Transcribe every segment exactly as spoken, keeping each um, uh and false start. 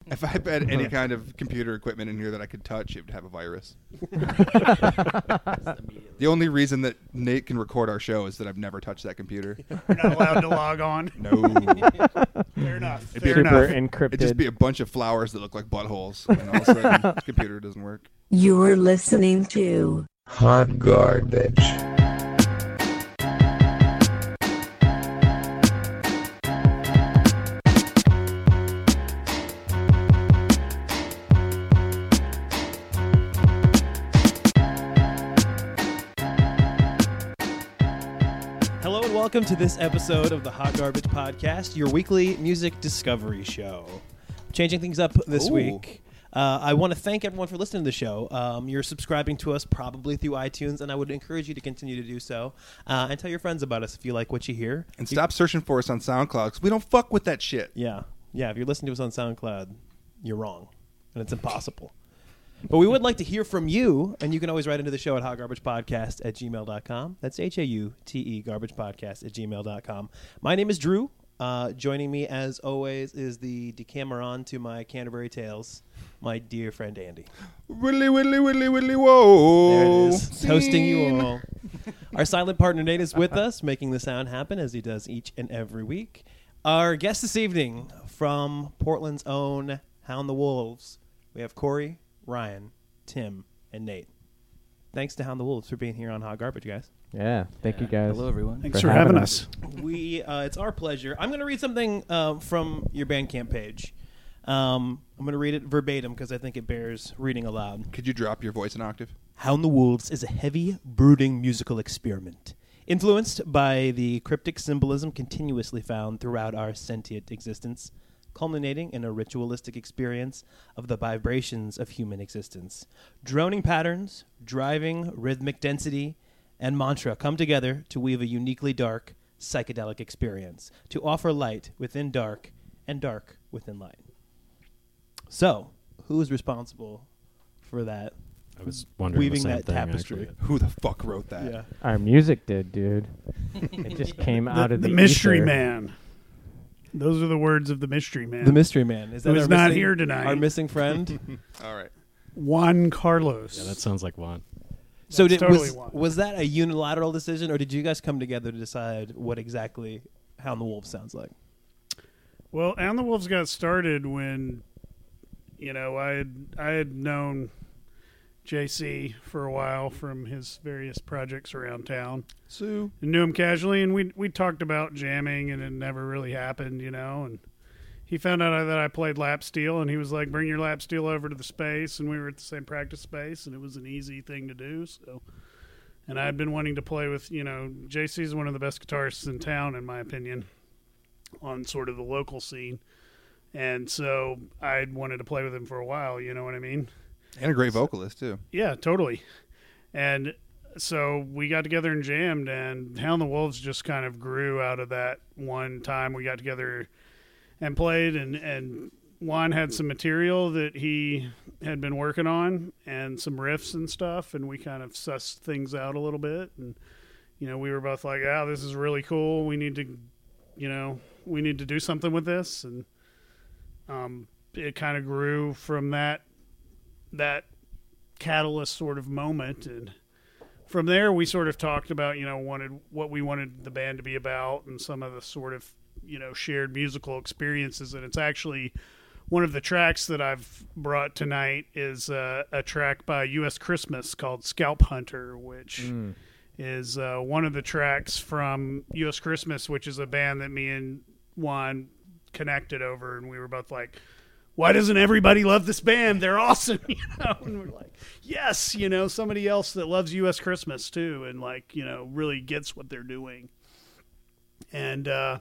If I had any kind of computer equipment in here that I could touch, it would have a virus. The only reason that Nate can record our show is that I've never touched that computer. You're not allowed to log on. No. Fair enough. It'd Fair be enough. Super encrypted. It'd just be a bunch of flowers that look like buttholes, and all of a sudden the computer doesn't work. You're listening to Hot Garbage. Hello and welcome to this episode of the Hot Garbage Podcast, your weekly music discovery show. Changing things up this Ooh. week. Uh, I want to thank everyone for listening to the show. Um, you're subscribing to us probably through iTunes, and I would encourage you to continue to do so. Uh, and tell your friends about us if you like what you hear. And You- stop searching for us on SoundCloud, because we don't fuck with that shit. Yeah. Yeah, if you're listening to us on SoundCloud, you're wrong. And it's impossible. But we would like to hear from you, and you can always write into the show at hotgarbagepodcast at gmail dot com. That's H A U T E, garbagepodcast at gmail dot com. My name is Drew. Uh, joining me, as always, is the Decameron to my Canterbury Tales, my dear friend Andy. Willy, willy, willy, willy, whoa. There it is, toasting you Scene. all. Our silent partner Nate is with us, making the sound happen, as he does each and every week. Our guest this evening, from Portland's own Hound the Wolves, we have Corey, Ryan, Tim, and Nate. Thanks to Hound the Wolves for being here on Hot Garbage, guys. Yeah, thank you guys. Hello, everyone. Thanks for for, having having us. us. We, uh, it's our pleasure. I'm going to read something uh, from your Bandcamp page. Um, I'm going to read it verbatim because I think it bears reading aloud. Could you drop your voice an octave? Hound the Wolves is a heavy, brooding musical experiment, influenced by the cryptic symbolism continuously found throughout our sentient existence, culminating in a ritualistic experience of the vibrations of human existence. Droning patterns, driving rhythmic density, and mantra come together to weave a uniquely dark, psychedelic experience, to offer light within dark and dark within light. So, who is responsible for that? I was wondering Weaving the same that thing, tapestry. actually. Who the fuck wrote that? Yeah. Our music did, dude. It just came out The, of the the mystery ether. man. Those are the words of the mystery man. The mystery man. Is that Who is our not missing- here tonight. Our missing friend. All right. Juan Carlos. Yeah, that sounds like one. so That's did, totally was, one. was that a unilateral decision, or did you guys come together to decide what exactly Hound the Wolf sounds like? Well, Hound the Wolves got started when, you know, I had I had known J C for a while from his various projects around town. Sue. I knew him casually, and we we talked about jamming, and it never really happened, you know. And he found out that I played lap steel, and he was like, "Bring your lap steel over to the space," and we were at the same practice space, and it was an easy thing to do. So, and I had been wanting to play with, you know, J C's one of the best guitarists in town, in my opinion, on sort of the local scene, and so I wanted to play with him for a while. You know what I mean? And a great vocalist, too. Yeah, totally. And so we got together and jammed, and Hound the Wolves just kind of grew out of that one time we got together and played, and, and Juan had some material that he had been working on and some riffs and stuff, and we kind of sussed things out a little bit. And, you know, we were both like, "Ah, this is really cool. We need to, you know, we need to do something with this." And um, it kind of grew from that that catalyst sort of moment, and from there we sort of talked about, you know, wanted what we wanted the band to be about, and some of the sort of, you know, shared musical experiences. And it's actually one of the tracks that I've brought tonight is uh, a track by U S Christmas called Scalp Hunter, which Mm. is uh, one of the tracks from U S Christmas, which is a band that me and Juan connected over, and we were both like, "Why doesn't everybody love this band? They're awesome," you know. And we're like, "Yes, you know, somebody else that loves U S Christmas too, and like, you know, really gets what they're doing." And uh,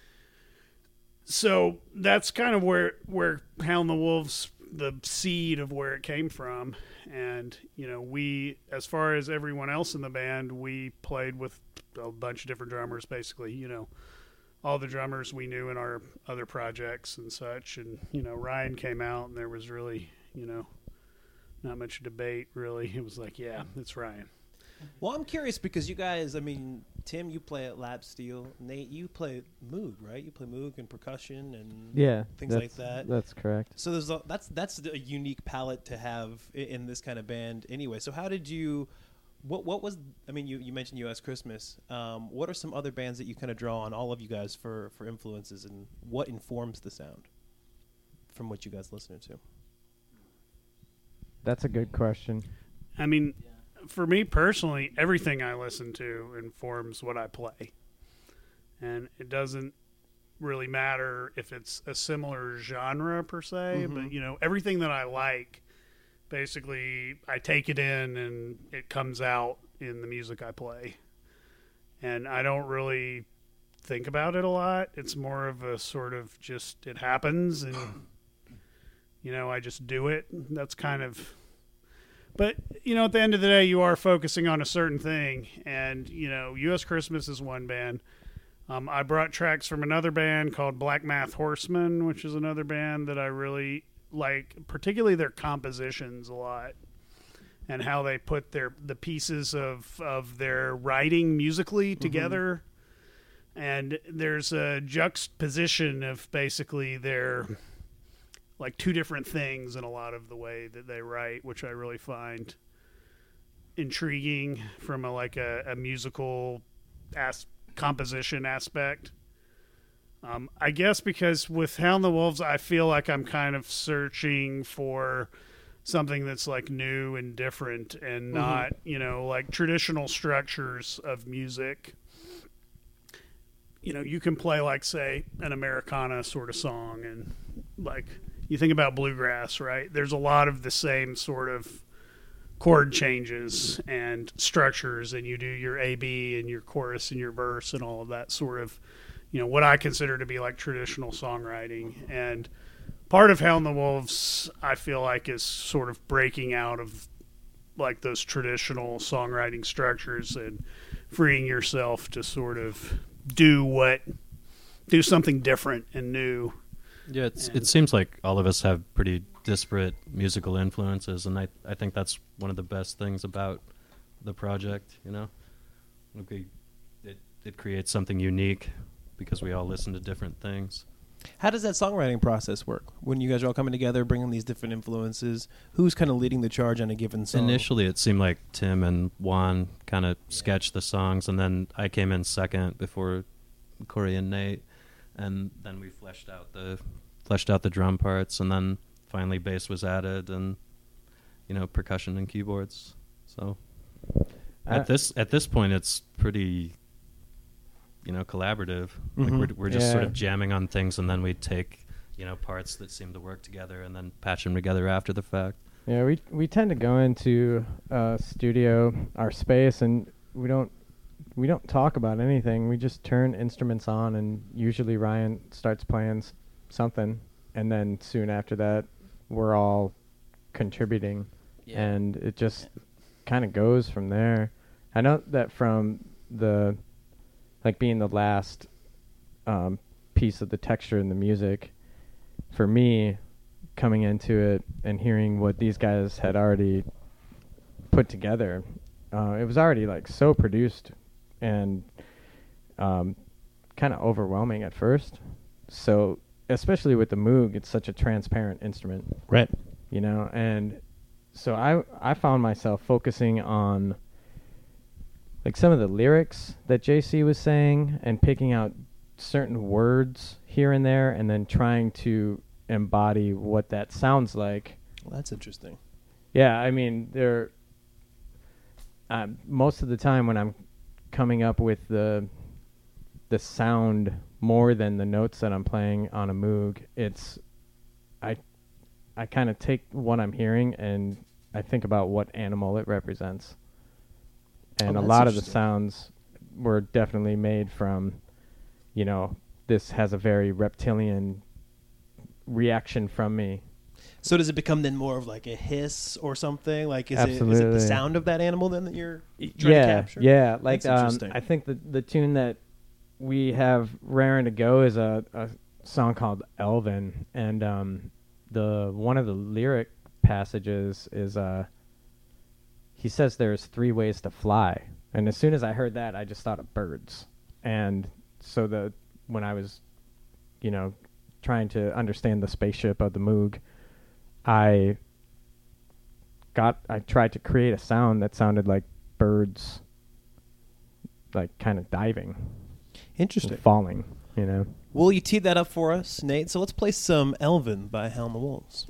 so that's kind of where where Hound the Wolves, the seed of where it came from. And you know, we, as far as everyone else in the band, we played with a bunch of different drummers, basically. You know, all the drummers we knew in our other projects and such. And, you know, Ryan came out, and there was really, you know, not much debate, really. It was like, yeah, it's Ryan. Well, I'm curious because you guys, I mean, Tim, you play at Lap Steel. Nate, you play Moog, right? You play Moog and percussion and Yeah, things like that's- that. That's correct. So there's a, that's that's a unique palette to have i- in this kind of band anyway. So how did you what what was I mean you, you mentioned U S Christmas. Um, what are some other bands that you kind of draw on, all of you guys, for for influences, and what informs the sound from what you guys listen to? That's a good question. I mean, for me personally, everything I listen to informs what I play. And it doesn't really matter if it's a similar genre per se, Mhm. but, you know, everything that I like, basically, I take it in and it comes out in the music I play. And I don't really think about it a lot. It's more of a sort of just, it happens and, you know, I just do it. That's kind of... But, you know, at the end of the day, you are focusing on a certain thing. And, you know, U S Christmas is one band. Um, I brought tracks from another band called Black Math Horseman, which is another band that I really like, particularly their compositions a lot. And how they put their the pieces of, of their writing musically together. Mm-hmm. And there's a juxtaposition of basically their... like two different things in a lot of the way that they write, which I really find intriguing from a like a, a musical as- composition aspect. Um, I guess because with Hound the Wolves, I feel like I'm kind of searching for something that's like new and different and not, mm-hmm. you know, like traditional structures of music. You know, you can play like, say, an Americana sort of song and like... You think about bluegrass, right? There's a lot of the same sort of chord changes and structures, and you do your A B and your chorus and your verse and all of that sort of, you know, what I consider to be like traditional songwriting. And part of Hound the Wolves, I feel like, is sort of breaking out of like those traditional songwriting structures and freeing yourself to sort of do what, do something different and new. Yeah, it's, And- it seems like all of us have pretty disparate musical influences, and I I think that's one of the best things about the project. You know, Like we, it it creates something unique because we all listen to different things. How does that songwriting process work when you guys are all coming together, bringing these different influences? Who's kind of leading the charge on a given song? Initially, it seemed like Tim and Juan kind of yeah. sketched the songs, and then I came in second before Corey and Nate, and then we fleshed out the fleshed out the drum parts, and then finally bass was added, and you know percussion and keyboards. So Uh, at this at this point, it's pretty you know collaborative. Mm-hmm. Like we're we're just Yeah. sort of jamming on things, and then we take you know parts that seem to work together, and then patch them together after the fact. Yeah, we we tend to go into uh, studio, our space, and we don't we don't talk about anything. We just turn instruments on, and usually Ryan starts playing s- something, and then soon after that, we're all contributing, Yeah. and it just kind of goes from there. I know that from the like being the last um, piece of the texture in the music, for me, coming into it and hearing what these guys had already put together, uh, it was already like so produced and um, kind of overwhelming at first. So especially with the Moog, it's such a transparent instrument, Right. you know, and so I I found myself focusing on like some of the lyrics that J C was saying and picking out certain words here and there and then trying to embody what that sounds like. Well, that's interesting. Yeah, I mean, there. Um, most of the time when I'm coming up with the the sound more than the notes that I'm playing on a Moog, it's I I kind of take what I'm hearing and I think about what animal it represents. And Oh, a that's lot of the interesting. sounds were definitely made from, you know, this has a very reptilian reaction from me. So does it become then more of like a hiss or something? Like is it is it Absolutely. the sound of that animal then that you're trying yeah, to capture? Yeah, like That's um, interesting. I think the the tune that we have raring to go is a, a song called Elvin, and um, the one of the lyric passages is uh, he says there's three ways to fly. And as soon as I heard that, I just thought of birds. And so the when I was, you know, trying to understand the spaceship of the Moog, I got I tried to create a sound that sounded like birds, like kind of diving, Interesting. falling, you know. Well, you teed that up for us, Nate. So let's play some Elvin by Howl and the Wolves.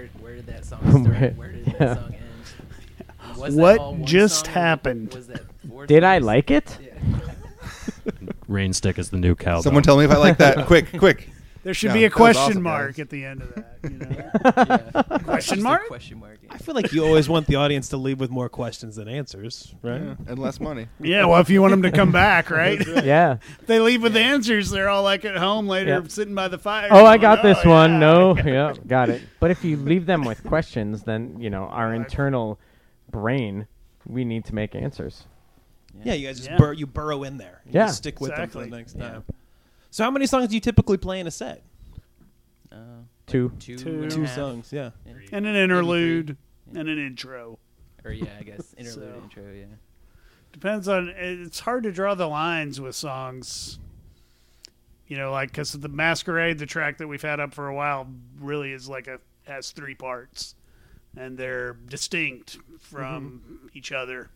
where where did that song start? Where- Where did yeah. that song end? Was that What all one just song, or happened? Was that four Did I songs? like it? Yeah. Rainstick is the new cowbell. Someone tell me if I like that. Quick, quick. There should Yeah, be a that was question awesome, mark guys. at the end of that. You know? Yeah. Question Just a mark? Question mark. yeah. I feel like you always want the audience to leave with more questions than answers, right? Yeah, and less money. Yeah, well, if you want them to come back, right? Yeah. They leave with the answers. They're all like at home later, Yep. sitting by the fire. Oh, I going, got this "Oh, one. yeah." No. Yeah, got it. But if you leave them with questions, then, you know, our internal brain, we need to make answers. Yeah, you guys just Yeah. bur- you burrow in there. You Yeah. just stick with them Exactly. for the next Yeah. time. So how many songs do you typically play in a set? Uh, Two. two, Two. and a Two half. songs, yeah. Yeah. And an interlude Yeah. and an intro. Or yeah, I guess interlude So- intro. Yeah. Depends on. It's hard to draw the lines with songs. You know, like because the Masquerade, the track that we've had up for a while, really is like a has three parts, and they're distinct from Mm-hmm. each other.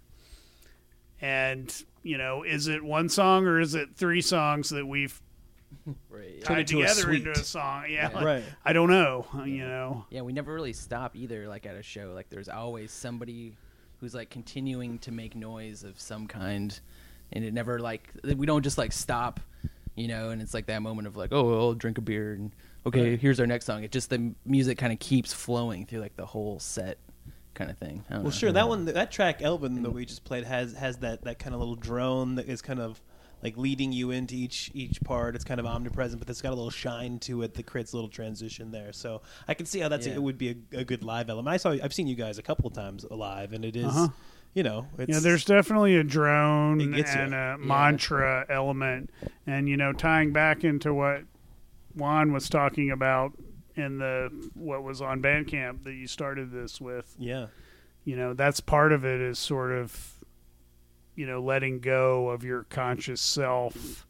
And you know, is it one song or is it three songs that we've Right. Turn tied it to a together suite. into a song? Yeah, Yeah. like, Right. I don't know. You know, Yeah, we never really stop either. Like at a show, like there's always somebody who's like continuing to make noise of some kind, and it never like we don't just like stop, you know. And it's like that moment of like, oh, I'll drink a beer, and okay, here's our next song. It just the m- music kind of keeps flowing through like the whole set, kind of thing. I don't Well, know. sure. That one, that track, Elvin, that we just played, has has that, that kind of little drone that is kind of like leading you into each each part. It's kind of omnipresent, but it's got a little shine to it that creates a little transition there. So I can see how that's Yeah. it would be a, a good live element. I saw, I've seen you guys a couple of times live, and it is, Uh-huh. you know, it's, yeah. There's definitely a drone It gets you. and a mantra element, and you know, tying back into what Juan was talking about in the what was on Bandcamp that you started this with. yeah, You know, that's part of it is sort of, you know, letting go of your conscious self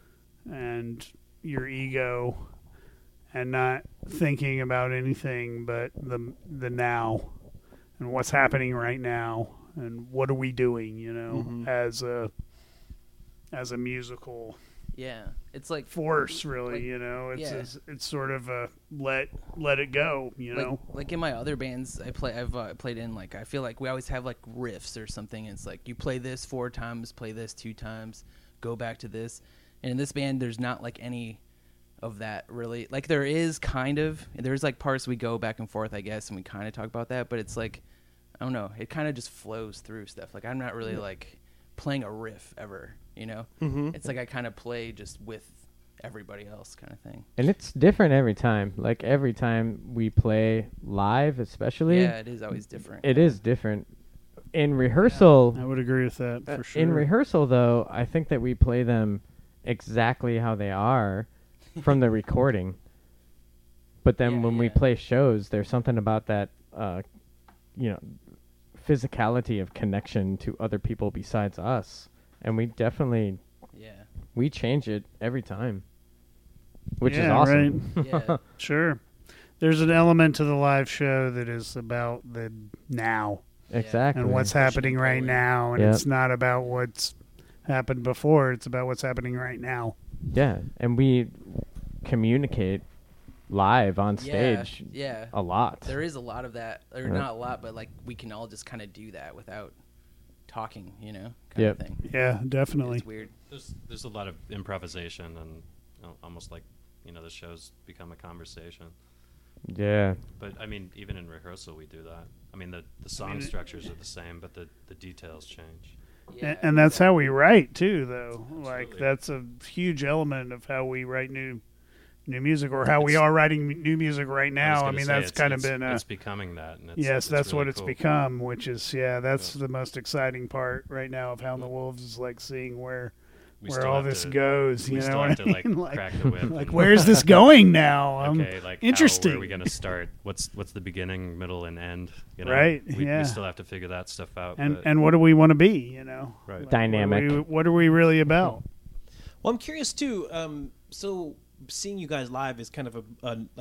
and your ego and not thinking about anything but the the now and what's happening right now and what are we doing, you know, Mhm. as a as a musical Yeah, it's like force really, Like, you know. It's yeah. it's, it's sort of a let let it go, you like, know. like in my other bands I play I've uh, played in, like I feel like we always have like riffs or something. It's like you play this four times, play this two times, go back to this. And in this band there's not like any of that really. Like there is kind of there's like parts we go back and forth, I guess, and we kind of talk about that, but it's like I don't know, it kind of just flows through stuff. Like I'm not really like playing a riff ever, you know. mm-hmm. It's like I kind of play just with everybody else kind of thing. And it's different every time. Like every time we play live, especially, Yeah, it is always different. it is different. In rehearsal, I would agree with that uh, for sure. in rehearsal though, I think that we play them exactly how they are from the recording. But then Yeah, when we yeah. play shows, there's something about that, uh, you know, physicality of connection to other people besides us, and we definitely Yeah. we change it every time, which is Yeah, awesome. Yeah. Sure. There's an element to the live show that is about the now Exactly. and what's Pushing happening right forward. now. And Yep. it's not about what's happened before. It's about what's happening right now. Yeah, and we communicate live on Yeah, stage yeah. a lot. There is a lot of that, or Yeah. not a lot, but like we can all just kind of do that without talking, you know, kind Yep. of thing. Yeah, definitely. It's weird. There's there's a lot of improvisation and you know, almost like you know the shows become a conversation. Yeah, But I mean, even in rehearsal, we do that. I mean, the the song mean, it- structures are the same, but the the details change. Yeah, and, and that's how we write too, though. Like Absolutely. that's a huge element of how we write new new music, or how we are writing m- new music right was now. I, gonna mean, say, that's it's- kind of it's- been a it's becoming that. And it's, yes, it's that's really what it's cool. become. Which is yeah, that's Yeah. the most exciting part right now of Hound the Wolves is like seeing where We where still all have this to- goes. we You still know have what to I like mean? Like, crack the whip. like and- where's this going now? Um, Okay, like interesting. How, where are we going to start? What's what's the beginning, middle, and end? You know, Right, We, yeah. we still have to figure that stuff out. and but and what do we want to be? You know, Right. Like, Dynamic. What are, we, what are we really about? Well, I'm curious too. Um, so seeing you guys live is kind of a, a like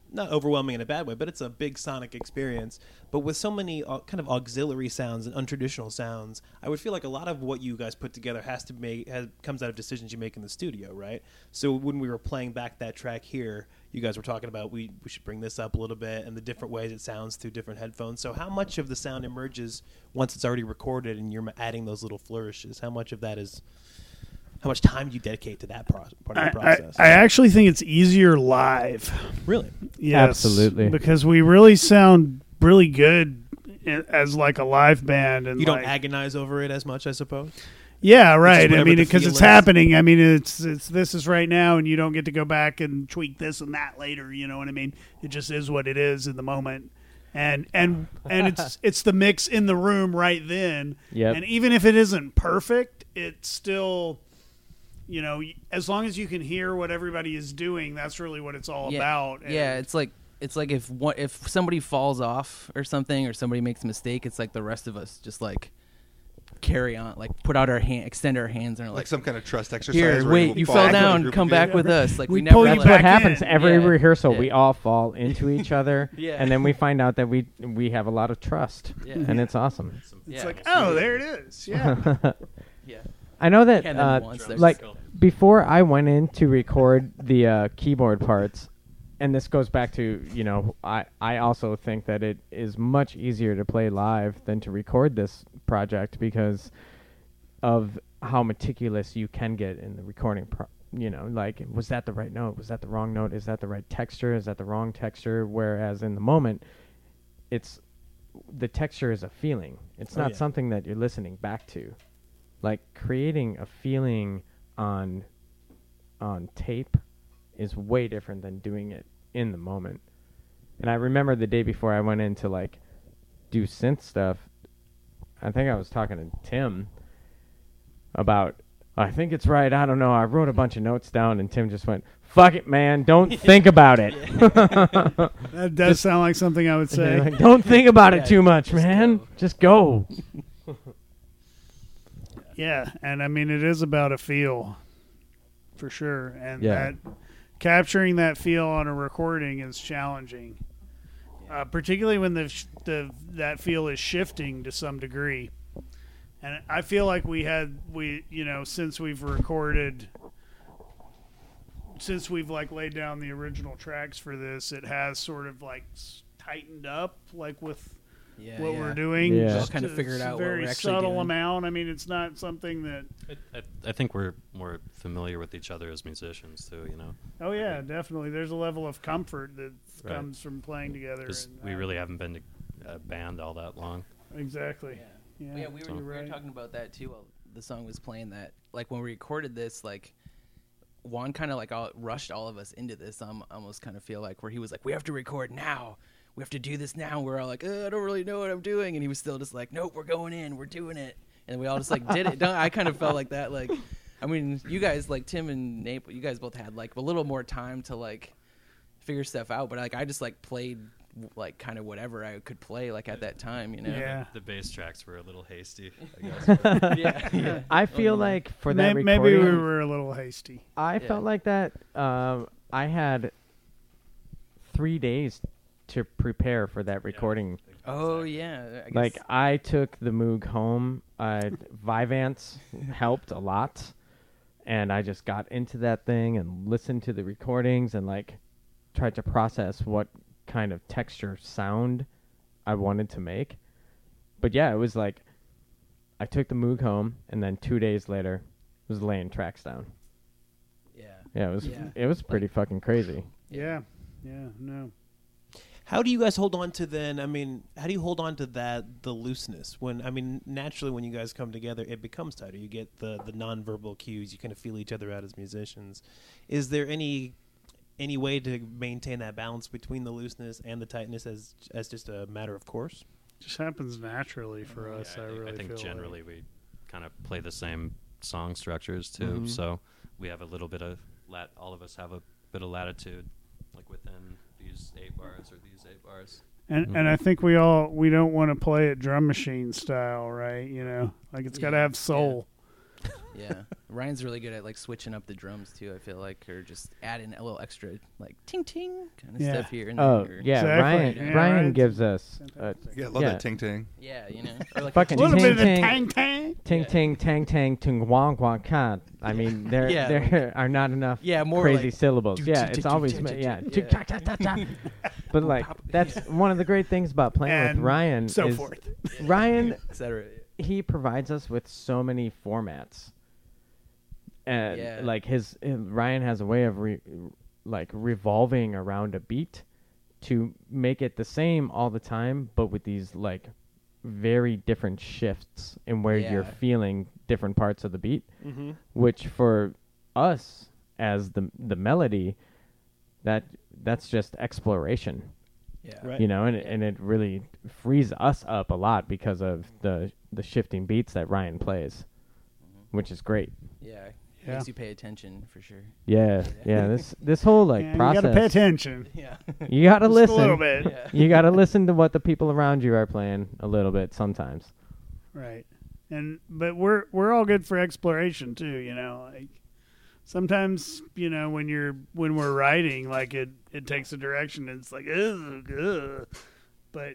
not overwhelming in a bad way, but it's a big sonic experience. But with so many uh, kind of auxiliary sounds and untraditional sounds, I would feel like a lot of what you guys put together has to make has, comes out of decisions you make in the studio, right? So when we were playing back that track here, you guys were talking about we we should bring this up a little bit and the different ways it sounds through different headphones. So how much of the sound emerges once it's already recorded and you're adding those little flourishes? How much of that is how much time do you dedicate to that pro- part of the I, process? I, I actually think it's easier live. Really? Yes, Absolutely. because we really sound really good i- as like a live band, and You don't like, agonize over it as much, I suppose? yeah, right. I whatever mean, the because feel it's is. happening. I mean, it's it's this is right now, and you don't get to go back and tweak this and that later. You know what I mean? It just is what it is in the moment, and and and it's it's the mix in the room right then. Yep. And even if it isn't perfect, it's still. You know, as long as you can hear what everybody is doing, that's really what it's all yeah. about. And Yeah, it's like it's like if one, if somebody falls off or something, or somebody makes a mistake, it's like the rest of us just like carry on, like put out our hand, extend our hands, and are Like like, some kind of trust exercise. here, where wait, you fall fell into a down, group come of you. back with us. Like we, We never pull you let- That's what back happens in. every Yeah. rehearsal. Yeah. We all fall into each other, Yeah. and then we find out that we we have a lot of trust, Yeah. and it's awesome. It's Yeah. like, oh, there it is. Yeah. Yeah. I know that And then uh, once there's like circle. before I went in to record the uh, keyboard parts, and this goes back to, you know, I, I also think that it is much easier to play live than to record this project because of how meticulous you can get in the recording pro- you know, like, was that the right note? Was that the wrong note? Is that the right texture? Is that the wrong texture? Whereas in the moment, it's the texture is a feeling. It's Oh, not yeah. something that you're listening back to. Like, creating a feeling on on tape is way different than doing it in the moment. And I remember the day before I went in to, like, do synth stuff, I think I was talking to Tim about, I think it's right, I don't know, I wrote a bunch of notes down, and Tim just went, fuck it, man, don't think about it. That does sound like something I would say. Like, don't think about Yeah, it too much, just man. go. Just go. Yeah, and I mean it is about a feel, for sure, and Yeah. that capturing that feel on a recording is challenging, uh, particularly when the sh- the that feel is shifting to some degree. And I feel like we had we you know since we've recorded, since we've like laid down the original tracks for this, it has sort of like s- tightened up, like with. Yeah, what yeah. we're doing. Yeah. Just Kinda a- figured it's a out what very we're actually subtle doing. amount. I mean, it's not something that. I, I, I think we're more familiar with each other as musicians too. You know, Oh yeah, definitely. There's a level of comfort that Right. comes from playing together. because and, we uh, really haven't been to a band all that long. exactly. Yeah. Yeah, Yeah, we were, So- we were right. talking about that too while the song was playing. That like when we recorded this, like Juan kind of like all, rushed all of us into this. Um, I almost kind of feel like where he was like, "We have to record now. We have to do this now." We're all like, uh, "I don't really know what I'm doing," and he was still just like, "Nope, we're going in. We're doing it." And we all just like did it. Don't, I kind of felt like that. Like, I mean, you guys like Tim and Nate, you guys both had like a little more time to like figure stuff out. But like I just like played like kind of whatever I could play like at that time, you know. Yeah. The bass tracks were a little hasty, I guess. but- yeah, yeah. I feel Oh, yeah. like for that May- recording, maybe we were a little hasty. I Yeah. felt like that. Um, I had three days to prepare for that recording. Oh yeah. I guess. Like, I took the Moog home. I Vivance helped a lot, and I just got into that thing and listened to the recordings and like tried to process what kind of texture sound I wanted to make. But yeah, it was like I took the Moog home, and then two days later was laying tracks down. yeah. Yeah, it was Yeah. it was pretty fucking crazy. Yeah. Yeah. No. How do you guys hold on to then? I mean, how do you hold on to that the looseness when I mean naturally when you guys come together it becomes tighter. You get the the nonverbal cues. You kind of feel each other out as musicians. Is there any any way to maintain that balance between the looseness and the tightness as as just a matter of course? Just happens naturally for us. Yeah, I, I, think, really I think feel generally we kind of play the same song structures too, Mhm. so we have a little bit of lat. All of us have a bit of latitude, like within these eight bars or these eight bars. And and I think we all we don't want to play it drum machine style, right? You know, like it's got to Yeah. have soul. Yeah, Ryan's really good at like switching up the drums too. I feel like, or just adding a little extra like ting ting kind of Yeah. stuff here and Oh there. yeah, Exactly. Ryan. Yeah, Ryan Ryan's gives us uh, Yeah, I love Yeah. that ting ting. yeah, you know, or like fucking A little ting bit of the ting tang tang. ting Yeah. ting tang tang ting wong wong kan. I mean, there Yeah, there are not enough yeah, more crazy like, syllables. do, Yeah, do, it's do, always do, ma- do, yeah. do, tick, yeah. tock, tock, tock, tock. But like that's one of the great things about playing And with Ryan. so is forth. Ryan, et cetera. he provides us with so many formats. And Yeah. like his, uh, Ryan has a way of re, like revolving around a beat to make it the same all the time, but with these like very different shifts in where you're Yeah. feeling different parts of the beat, Mm-hmm. which for us as the the melody, that that's just exploration, Yeah, Right. you know, and it, and it really frees us up a lot because of the the shifting beats that Ryan plays, which is great. yeah, Yeah. makes you pay attention for sure. Yeah, yeah. This this whole like Yeah, you process, gotta pay attention. Yeah, you gotta Just listen. a little bit. yeah. You gotta listen to what the people around you are playing a little bit sometimes. Right. And but we're we're all good for exploration too, you know. Like sometimes, you know, when you're when we're writing, like it it takes a direction and it's like ugh, ugh. But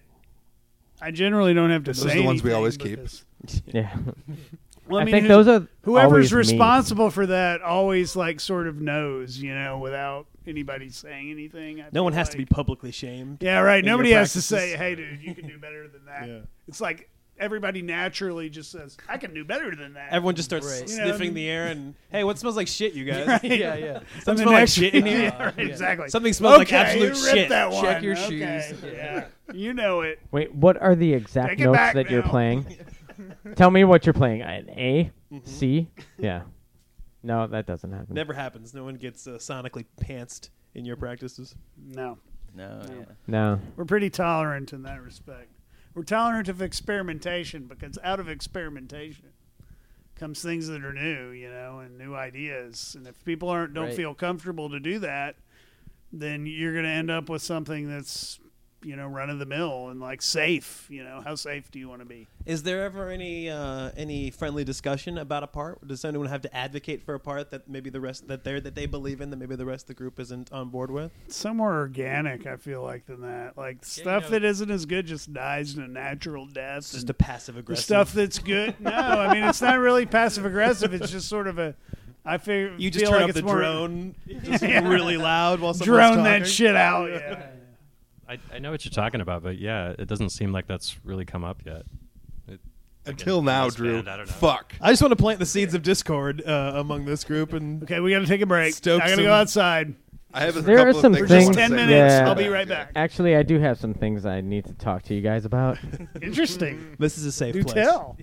I generally don't have to Those say are the ones we anything always keep. because- Yeah, Well, I, I, mean, think who's- those are whoever's always me. responsible for that always like sort of knows, you know, without anybody saying anything. I No one feel has to be like. publicly shamed. Yeah, right. in your Nobody has to practices. say, "Hey, dude, you can do better than that." Yeah. It's like everybody naturally just says, "I can do better than that." Everyone just starts Right. You know, sniffing and- the air and, hey, what smells like shit, you guys? Right. yeah, yeah. And Something the smells like next- shit in here? Yeah, right, Yeah. exactly. Something smells like Okay, absolute you ripped shit. That one. Check your Okay, shoes. Yeah, you know it. Wait, what are the exact Take it notes back that you're now. playing? Tell me what you're playing. An A, Mhm. C, yeah. No, that doesn't happen. Never happens. No one gets uh, sonically pantsed in your practices. No, No, No. yeah. No. we're pretty tolerant in that respect. We're tolerant of experimentation because out of experimentation comes things that are new, you know, and new ideas. And if people aren't don't Right. feel comfortable to do that, then you're going to end up with something that's, you know, run of the mill and like safe. You know, how safe do you want to be? Is there ever any uh, any friendly discussion about a part? Does anyone have to advocate for a part that maybe the rest that they that they believe in that maybe the rest of the group isn't on board with? Some more organic, I feel like, than that. Like stuff know- that isn't as good just dies in a natural death. It's just and a passive the aggressive stuff that's good. No, I mean it's not really passive aggressive. It's just sort of a. I feel You just feel turn like up it's the more drone just Yeah. really loud while someone's drone talking. that shit out. Yeah. I, I know what you're talking about, but yeah, it doesn't seem like that's really come up yet. It, Until again, now, this Drew. band, I don't know. Fuck. I just want to plant the seeds of discord uh, among this group and Okay, we got to take a break. Stoke I got to some- go outside. I have a There are couple some of things. For I just things- wanna ten say. minutes. Yeah. I'll be right back. Actually, I do have some things I need to talk to you guys about. Interesting. this is a safe Do place. tell.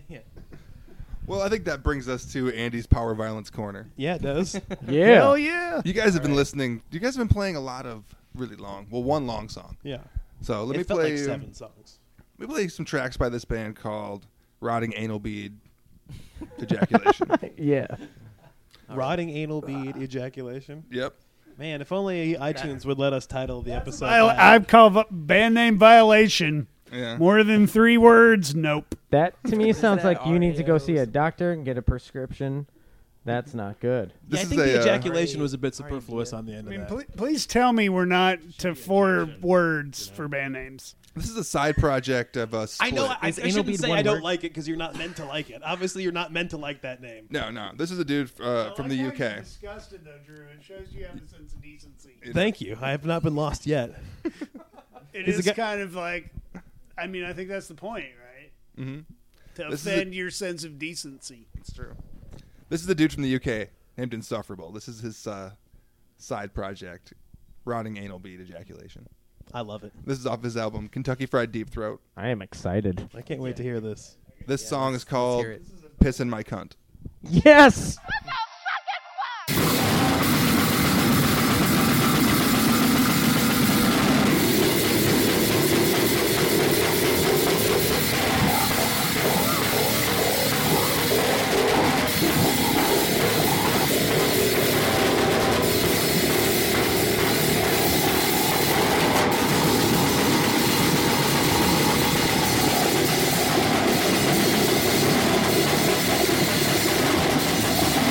Well, I think that brings us to Andy's Power Violence Corner. Yeah, it does. Yeah. Hell yeah. You guys have been listening. You guys have been playing a lot of really long, well, one long song. yeah. So let it me felt play like you. seven songs. Let me play you some tracks by this band called Rotting Anal Bead Ejaculation. Yeah. Rotting anal bead ejaculation. Yep. Man, if only iTunes would let us title the episode. I, that. I've called v- band name violation. Yeah. More than three words. Nope. That to me sounds that like you need to go see a Oreos? doctor and get a prescription. That's not good. Yeah, I This think is the a, uh, ejaculation Already- was a bit already superfluous did. on the end I mean, of pl- that. please tell me we're not to four words for band names. This is a side project of us. I know. I, I Is anal shouldn't bead say one I don't word? like it because you're not meant to like it. Obviously, you're not meant to like that name. No, no. This is a dude uh, from the U K. Disgusted though, Drew. It shows you have a sense of decency. Thank you. I have not been lost yet. It He's a is guy- kind of like, I mean, I think that's the point, right? Mm-hmm. To This is a- offend your sense of decency. It's true. This is a dude from the U K named Insufferable. This is his uh, side project, Rotting Anal Bead Ejaculation. I love it. This is off his album, Kentucky Fried Deep Throat. I am excited. I can't wait to hear this. This Yeah, song let's- is called let's hear it. Piss in My Cunt. Yes. Piss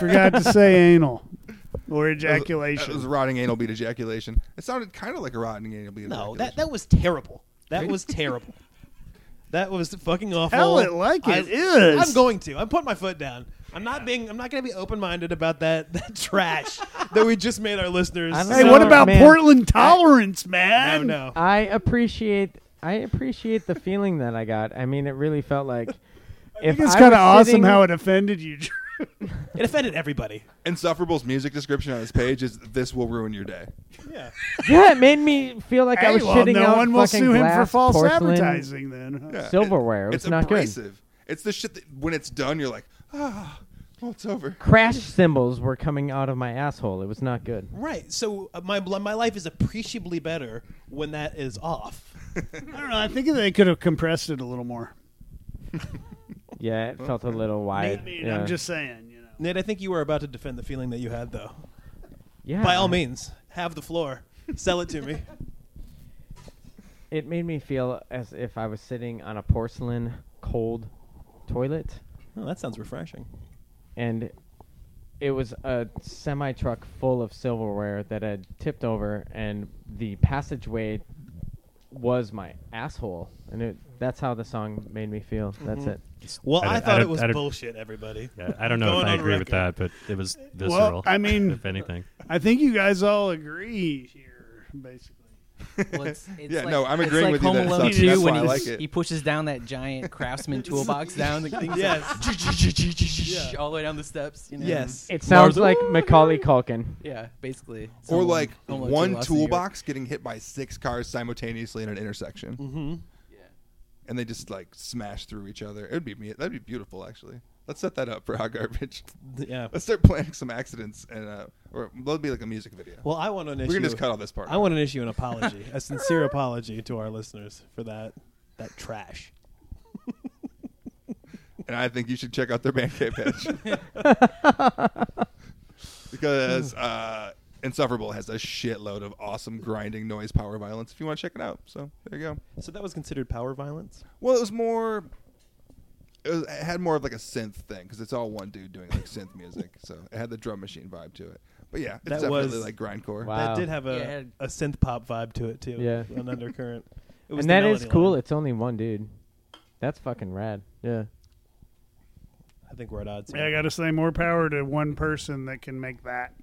forgot to say anal or That was- ejaculation. That was rotting anal beat ejaculation. It sounded kind of like a rotting anal beat. No, ejaculation. that that was terrible. That was terrible. That was fucking awful. Tell it like I, it is. I'm going to. I'm putting my foot down. I'm not being. I'm not going to be open-minded about that that trash that we just made our listeners. I don't Hey, know, what about man. Portland tolerance, No, man? no. I appreciate I appreciate the feeling that I got. I mean, it really felt like I if think it's I kind of was awesome sitting- how it offended you. It offended everybody. Insufferable's music description on his page is "This will ruin your day." Yeah. Yeah, it made me feel like I Hey, was well, shitting no out one will fucking sue him for glass, false porcelain. advertising. Then Yeah, Silverware. It it's was not good. abrasive. It's the shit that when it's done, you're like, ah, well, it's over. Crash cymbals were coming out of my asshole. It was not good. Right. So uh, my my life is appreciably better when that is off. I don't know. I think they could have compressed it a little more. Yeah, it felt a little wide. I mean, yeah. I'm just saying, you know. Nate, I think you were about to defend the feeling that you had, though. yeah. By all means, have the floor. Sell it to me. It made me feel as if I was sitting on a porcelain cold toilet, Oh, that sounds refreshing. and it was a semi truck full of silverware that had tipped over, and the passageway was my asshole, and it, that's how the song made me feel. That's it. Well, I I, don't- I thought don't- it was I don't- bullshit, everybody. Yeah, I don't know Going if I on agree with record. that, but it was visceral. I mean- if anything. I think you guys all agree here, basically. Well, it's, it's Yeah, like, no, I'm it's agreeing like with you Home that it Alone sucks, two and that's when why I he, like it. he pushes down that giant Craftsman toolbox down. The thing's Yes. like, all the way down the steps. You know? Yes. It sounds Martha- like Macaulay Culkin. Yeah, basically. It's Or Home like Alone- Home Alone two one Lost in New York. toolbox getting hit by six cars simultaneously in an intersection, Mm-hmm. Yeah. and they just like smash through each other. It would be me. That'd be beautiful, actually. Let's set that up for Hot Garbage. Yeah. Let's start planning some accidents, and uh, or that'll be like a music video. Well, I want an issue. We're gonna just cut all this part. I want an issue an apology, a sincere apology to our listeners for that that trash. and I think you should check out their Bandcamp page because uh, Insufferable has a shitload of awesome grinding noise power violence. If you want to check it out, so there you go. So that was considered power violence. Well, it was more. It, was, it had more of like a synth thing because it's all one dude doing like synth music, so it had the drum machine vibe to it. But yeah, it's That definitely was- like grindcore. Wow. That did have a, Yeah, it had- a synth pop vibe to it too. Yeah. An undercurrent. It was And the that is melody cool. line. It's only one dude. That's fucking rad. Yeah. I think we're at odds. Yeah, I here. got to say, more power to one person that can make that.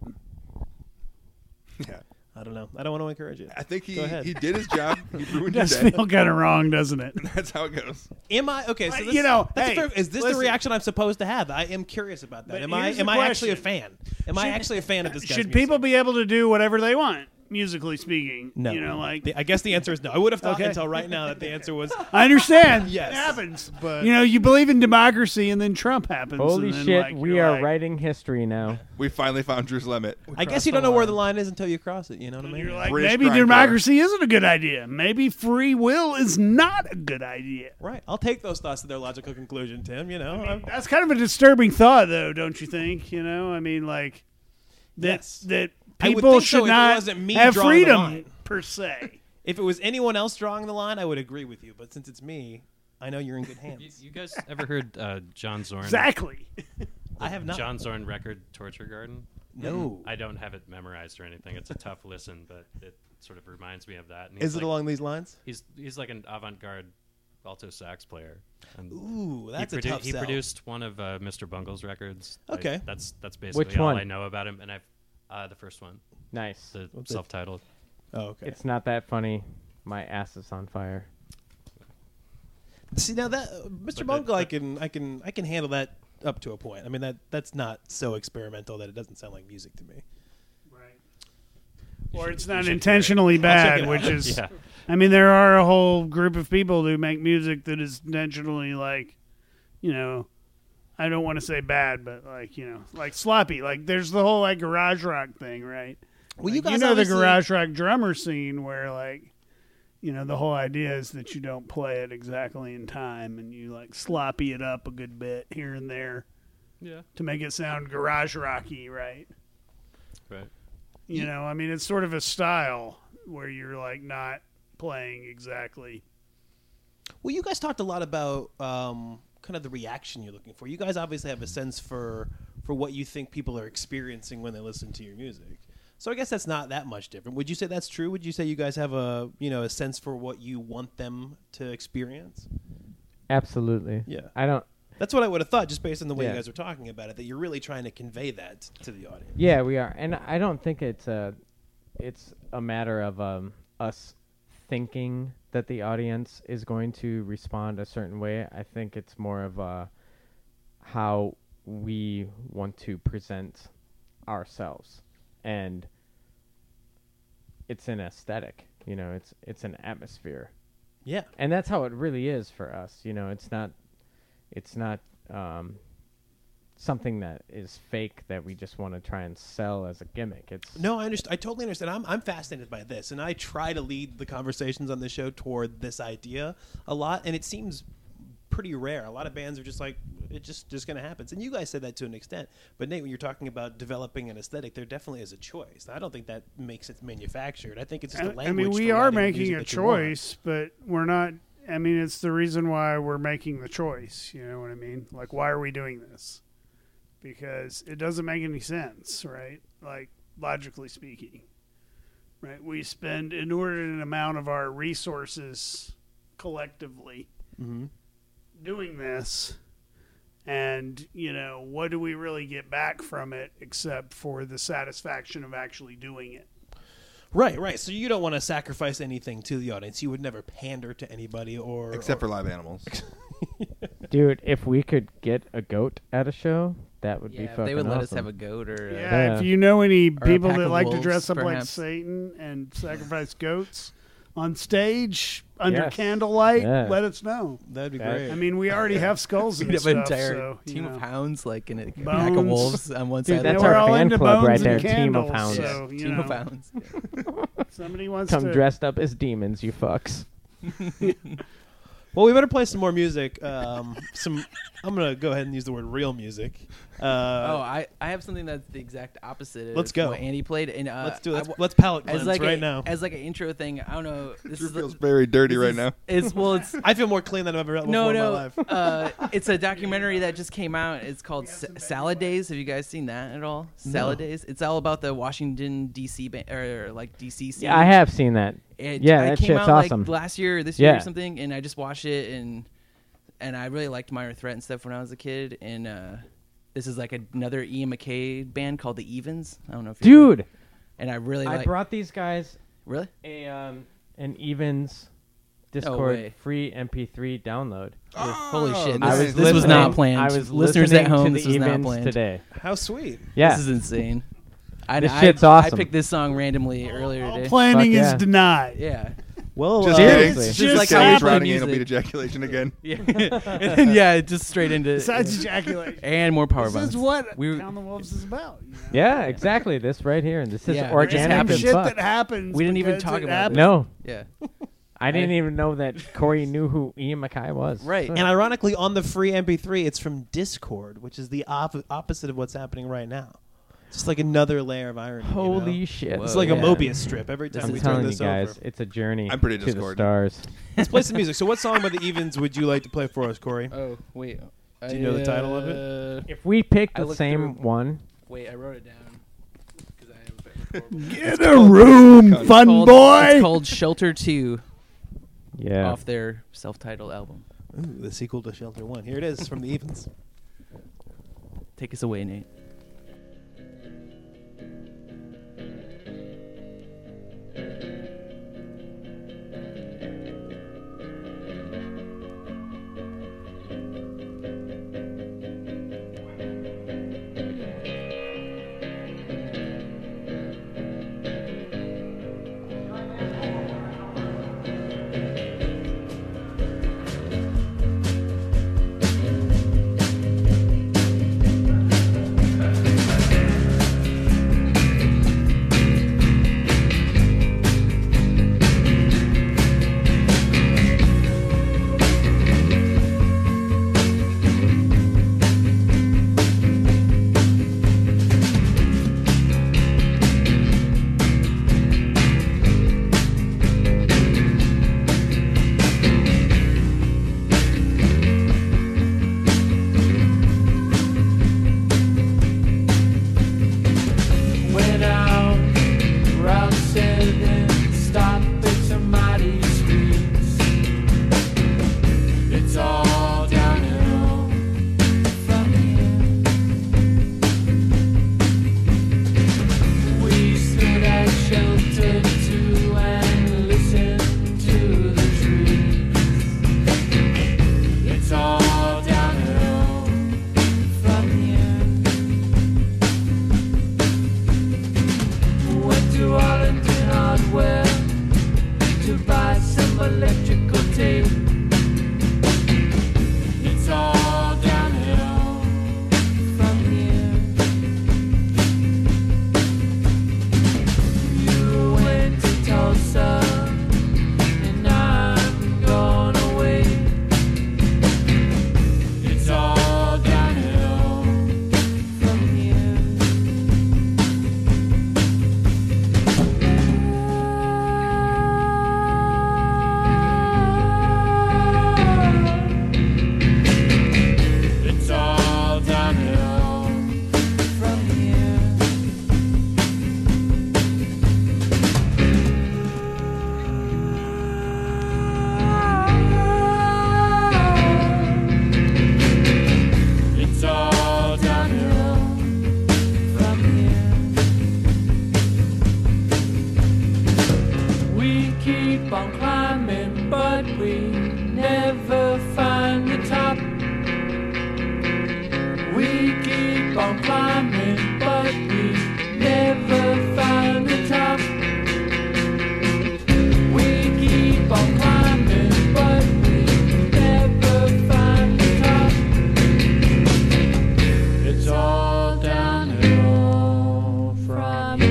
Yeah, I don't know. I don't want to encourage it. I think he Go ahead. he did his job. He ruined It your does day. feel kind of wrong, doesn't it? That's how it goes. Am I okay? So Uh, this, you know, that's hey, fair. Is this listen. the reaction I'm supposed to have? I am curious about that. But Am I here's the am I actually a question. fan? Am I Should- actually a fan of this guy's Should music? people be able to do whatever they want, musically speaking? No. You know, like The- I guess the answer is no. I would have thought Okay. until right now that the answer was I understand. Yes. It happens. But- you know, you believe in democracy, and then Trump happens. Holy and then, shit, like, we you're are like- writing history now. We finally found Drew's limit. I guess crossed you don't the know where line. the line is until you cross it. You know what I And mean? you're like, British maybe grindcore. democracy isn't a good idea. Maybe free will is not a good idea. Right. I'll take those thoughts to their logical conclusion, Tim. You know. I'm- That's kind of a disturbing thought, though, don't you think? You know, I mean, like that Yes. that I would people think so should if it not wasn't me have drawing the freedom line. per se. if it was anyone else drawing the line, I would agree with you. But since it's me, I know you're in good You, hands. you guys ever heard uh, John Zorn? Exactly. I have not. John Zorn record Torture Garden? No. I don't have it memorized or anything. It's a tough listen, but it sort of reminds me of that. And he's Is it like, along these lines? He's he's like an avant-garde alto sax player. And Ooh, that's he a tough He sell. produced one of uh, Mister Bungle's records. I- Okay. that's that's basically Which all one? I know about him. And I've uh, the first one, Nice. the What's it? self-titled. Oh, okay. It's not that funny. My ass is on fire. See now that uh, Mister But Bungle, the- I can, I can, I can handle that up to a point. I mean that that's not so experimental that it doesn't sound like music to me. Or should- it's you not should hear it. intentionally check bad, it out. which is. Yeah. I mean, there are a whole group of people who make music that is intentionally like, you know, I don't want to say bad, but like, you know, like sloppy. Like there's the whole like garage rock thing, right? Well, Like, you guys know the obviously- garage rock drummer scene where like, you know, the whole idea is that you don't play it exactly in time and you like sloppy it up a good bit here and there Yeah. to make it sound garage rocky, right? Right. You know, I mean, it's sort of a style where you're like not playing exactly. Well, you guys talked a lot about um, kind of the reaction you're looking for. You guys obviously have a sense for for what you think people are experiencing when they listen to your music. So I guess that's not that much different. Would you say that's true? Would you say you guys have a you know a sense for what you want them to experience? Absolutely. Yeah. I don't. That's what I would have thought, just based on the way Yeah. you guys were talking about it, that you're really trying to convey that to the audience. Yeah, we are, and I don't think it's a. It's a matter of um, us thinking that the audience is going to respond a certain way. I think it's more of uh, how we want to present ourselves, and it's an aesthetic. You know, it's it's an atmosphere. Yeah. And that's how it really is for us. You know, it's not, it's not um, something that is fake that we just want to try and sell as a gimmick. It's No, I understand. I totally understand. I'm I'm fascinated by this, and I try to lead the conversations on this show toward this idea a lot, and it seems pretty rare. A lot of bands are just like, it's just just going to happen. And you guys said that to an extent. But Nate, when you're talking about developing an aesthetic, there definitely is a choice. I don't think that makes it manufactured. I think it's just a I, language. I mean, we for are writing making music a that you want. choice, but we're not. I mean, it's the reason why we're making the choice. You know what I mean? Like, why are we doing this? Because it doesn't make any sense, right? Like, logically speaking, right? We spend an inordinate amount of our resources collectively Mm-hmm. doing this, and you know, what do we really get back from it except for the satisfaction of actually doing it? Right, right. So you don't want to sacrifice anything to the audience. You would never pander to anybody, or Except or, for live animals. dude. If we could get a goat at a show, that would Yeah, be if fucking they would let us awesome. have a goat or uh, Yeah, Yeah. if you know any a people pack that of like to wolves, dress up like perhaps. Satan and sacrifice goats on stage under Yes. candlelight, Yeah. let us know. that'd be That- great. I mean, we already have skulls and we'd have an stuff, entire so, you team know. of hounds, like in a pack Bones. of wolves on one Dude, side. that's of we're our all fan into club bones right and there, Team of candles, Hounds. so, the you team know, of hounds. somebody wants Come to dressed up as demons, you fucks. Well, we better play some more music. Um, some, I'm gonna go ahead and use the word real music. Uh, oh, I, I have something that's the exact opposite. Let's of go. What Andy played, and uh, let's do I let's, w- let's palate as cleanse like right a, now. as like an intro thing. I don't know. This Drew is feels a, very dirty this right is- now. It's well, it's I feel more clean than I've ever felt no, before no. in my life. uh, it's a documentary that just came out. It's called S- Salad Days. Have you guys seen that at all? Salad Days. It's all about the Washington D C ba- or like D C scene. Yeah, I have seen that. It, Yeah, it that came shit's out awesome. like last year or this year Yeah. or something, and I just watched it and and I really liked Minor Threat and stuff when I was a kid. And uh, this is like another Ian McKay band called the Evens. I don't know if you Dude, and I really I like brought these guys really. a um an Evens way. Discord free M P three download. Holy Oh, shit! nice. This, I was this was listening- not planned. I was Listeners listening at home, to this the was not Evens planned. today. How sweet. Yeah, This is insane. I, This I, shit's I awesome. picked this song randomly earlier all today. planning Fuck is yeah. denied. Yeah. Well, Just uh, kidding. seriously. It's Just just Kelly's happened. riding music. anal beat ejaculation again. Yeah. and then, yeah, just straight into Besides ejaculation. and more power This bombs. is what We were- Count the Wolves is about. You know? yeah, exactly. This right here, and this is Yeah, it just organic happened. as Shit fuck. that happens. We didn't even because talk it about happens. No, Yeah. I didn't I- even know that Corey knew who Ian MacKay was. Right. and ironically, on the free M P three, it's from Discord, which is the op- opposite of what's happening right now. Just like another layer of irony. you Holy know? shit! It's like yeah. a Mobius strip every This time I'm we is- turn telling you this guys, over. it's a journey I'm pretty to the discordant. stars. Let's play some music. So, what song by the Evens would you like to play for us, Corey? Oh wait. Do you know the title of it? Uh, If we pick I the looked same through- one, Wait, I wrote it down because I have a horrible- Get a room, It's fun called- boy. It's called Shelter Two yeah, off their self-titled album. Ooh, the sequel to Shelter One. Here it is from the Evens. Take us away, Nate. Thank never find the top. We keep on climbing, but we never find the top. We keep on climbing, but we never find the top. It's all downhill from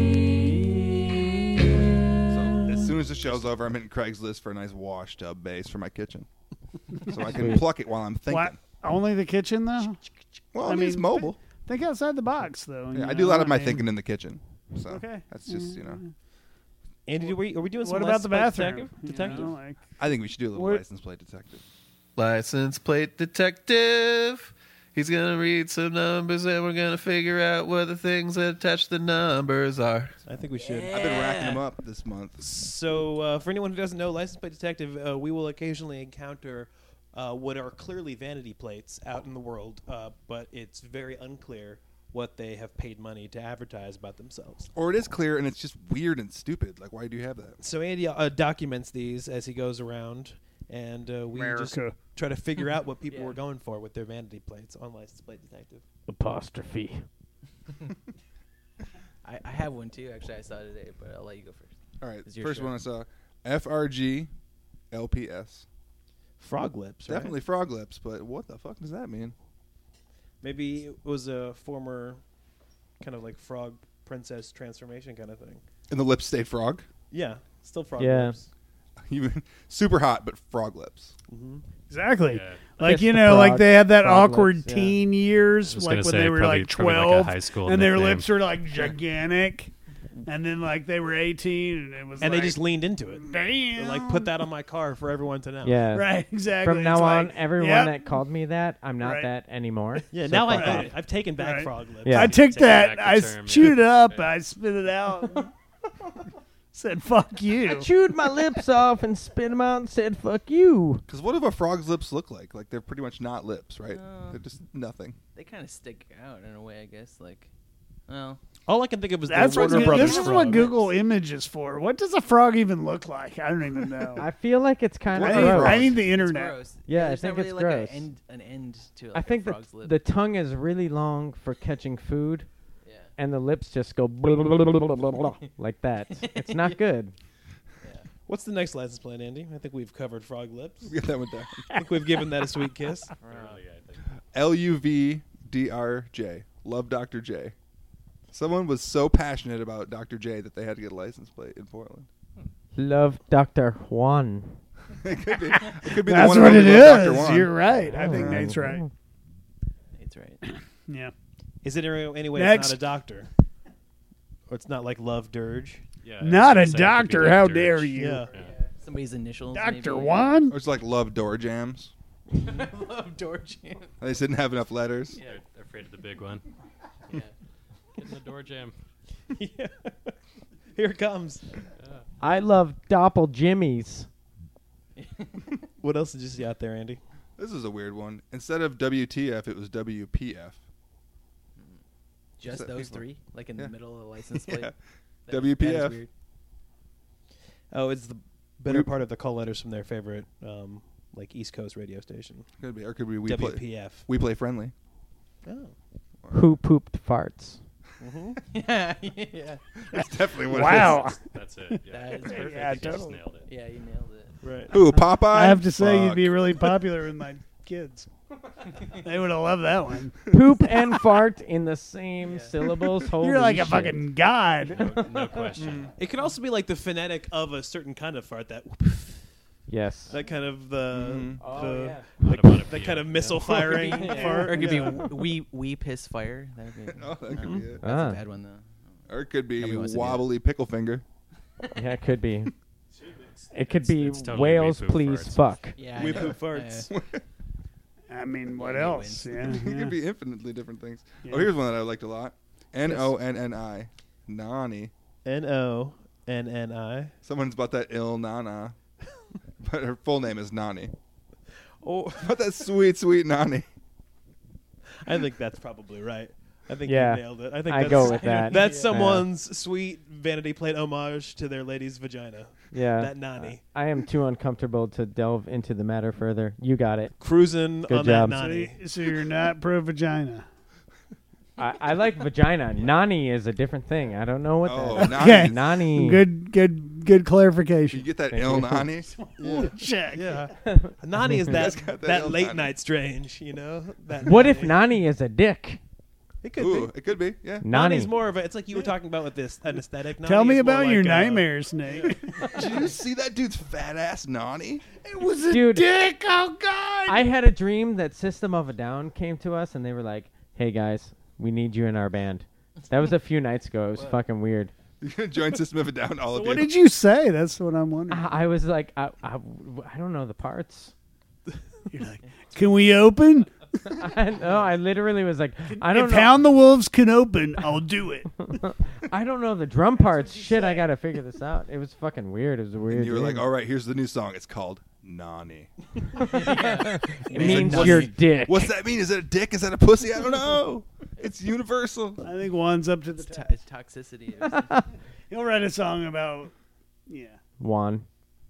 here. So as soon as the show's over, I'm hitting Craigslist for a nice wash tub base for my kitchen, so I can pluck it while I'm thinking. What? Only the kitchen, though? Well, I, I mean, mean, it's mobile. Think outside the box, though. Yeah, you I do a know? lot of my I mean, thinking in the kitchen. So Okay. that's just, you know. Andy, are we, are we doing some What about license the plate bathroom? detective? You detective? know, like, I think we should do a little What- license plate detective. License plate detective. He's gonna read some numbers and we're gonna figure out what the things that attach the numbers are. I think we should. I've been racking them up this month. So, uh, for anyone who doesn't know, license plate detective, uh, we will occasionally encounter uh, what are clearly vanity plates out in the world, uh, but it's very unclear what they have paid money to advertise about themselves. Or it is clear and it's just weird and stupid. Like, why do you have that? So Andy uh, documents these as he goes around, and uh, we just America. try to figure out what people Yeah. were going for with their vanity plates on license plate detective. Apostrophe. I, I have one too. Actually, I saw it today, but I'll let you go first. All right, It's your first show. one I saw, F R G L P S. Frog lips, right? Definitely frog lips, but what the fuck does that mean? Maybe it was a former kind of like frog princess transformation kind of thing. And the lips stayed frog? Yeah, still frog Yeah. lips. Even super hot, but frog lips. Mm-hmm. exactly. Yeah. Like, Kiss you the know, like frog- they had that frog awkward lips, yeah. teen years, I was like gonna when say, they were probably- like probably like a twelve, high school and their nickname. lips were like gigantic, and then like they were eighteen, and it was And like, they just leaned into it. damn, They're like, put that on my car for everyone to know. Yeah. right, exactly. From now It's on, like, everyone yep. that called me that, I'm not Right. that anymore. Yeah, So now I fuck own off. it. I've taken back Right. frog lips. Yeah. I took Take that, back the I term, chewed yeah. it up, Yeah. I spit it out, said "fuck you." I chewed my lips off and spit them out and said, fuck you. Because what do a frog's lips look like? Like, they're pretty much not lips, right? Uh, They're just nothing. They kind of stick out in a way, I guess. Like, well, All I can think of is That's the what Warner Goo- Brothers this is frog. what Google Image is for. What does a frog even look like? I don't even know. I feel like it's kind I of need, gross. I need the it's internet. gross. Yeah, I there's think not really it's like gross. A end, an end to like I think a that frog's lip. the tongue is really long for catching food, yeah. and the lips just go blah, blah, blah, blah, blah, blah, blah, like that. It's not good. yeah. What's the next license plate, Andy? I think we've covered frog lips. Get that one down. I think we've given that a sweet kiss. L U V D R J. Love Doctor J. Someone was so passionate about Doctor J that they had to get a license plate in Portland. Love Doctor Juan. It could be. It could be the That's one what who it loved Doctor is. Juan. You're right. I think Oh, Nate's right. It's right. Yeah. Is it any any way Next. it's not a doctor? Or it's not like Love Dirge? Yeah, Not I a was gonna say it could be doctor. like How Dirge. dare you? Yeah. Somebody's initials. Doctor maybe. Juan? Or it's like Love Door Jams. Love door jam. They just didn't have enough letters. Yeah, they're afraid of the big one. Yeah. Get in the door jam. Yeah. Here it comes. I love Doppel Jimmies. What else did you see out there, Andy? This is a weird one. Instead of W T F, it was W P F. Just that those people? three, like in Yeah. the middle of the license plate. Yeah. That- W P F. that is weird. Oh, it's the better We- part of the call letters from their favorite, um, like East Coast radio station. Could be. Or could be we W play, P F. we play friendly. Oh. Who pooped farts? Mm-hmm. yeah, yeah, That's definitely what Wow. it is. That's it. Yeah, That is Perfect. perfect. Yeah, You just totally. nailed it. yeah. You nailed it. Right. Who, Popeye? I have to say, you'd Fuck. be really popular with my kids. They would have loved that one. Poop and fart in the same Yeah. syllables. Holy You're like a shit. fucking god. No, no question. It could also be like the phonetic of a certain kind of fart. That Yes. that kind of the Mhm. Oh, the, yeah. What about a that P kind O? of missile firing Yeah. fart. Or it could Yeah. be we we piss fire. That would be. Oh, that could no, be it. That's Ah. a bad one though. Or it could be Nobody wants to do wobbly pickle finger. Yeah, it could be. It could be it's totally whales, we poop please farts. fuck. Yeah. We I know. poop farts. Yeah. I mean, what Yeah, he else? Yeah. It yeah. could be infinitely different things. Yeah. Oh, here's one that I liked a lot. N O N N I. Nani. N O N N I. Someone's about that ill Nana. But her full name is Nani. Oh, But that sweet, sweet Nani. I think that's probably right. I think Yeah. you nailed it. I think I that's, go with that. That's Yeah. someone's sweet vanity plate homage to their lady's vagina. Yeah. that Nani. I am too uncomfortable to delve into the matter further. You got it. Cruising Good on job. that So, Nani. y- so you're not pro vagina. I, I like vagina. Nani is a different thing. I don't know what Oh, that is. Nani. Okay. Nani. Good, good, good You clarification. get that Thank ill you. Nani? Check. Yeah. Nani is guys that got that that ill late Nani. night strange, you know? That What if Nani? Nani is a dick? It could Ooh, be. it could be. Yeah. Nani. Nani's more of a. It's like you were talking about with this an aesthetic. Nani Tell me is more about your like, uh, nightmares, Nate. Did you see that dude's fat ass Nani? It was a Dude. dick. Oh God. I had a dream that System of a Down came to us and they were like, "Hey guys, we need you in our band." That was a few nights ago. It was fucking weird. You're gonna join System of a Down, all So of what you. did you say? That's what I'm wondering. I, I was like, I, I, I don't know the parts. You're like, can we open? I know. I literally was like, I don't if know. Hound the Wolves can open, I'll do it. I don't know the drum parts. Shit, I gotta figure this out. It was fucking weird. It was a weird. And you were like, dream. all right, here's the new song. It's called Nani. It means What's- your dick. What's that mean? Is it a dick? Is that a pussy? I don't know. It's universal. I think Juan's up to the It's, to- task. it's toxicity. or something. He'll write a song about, yeah. Juan?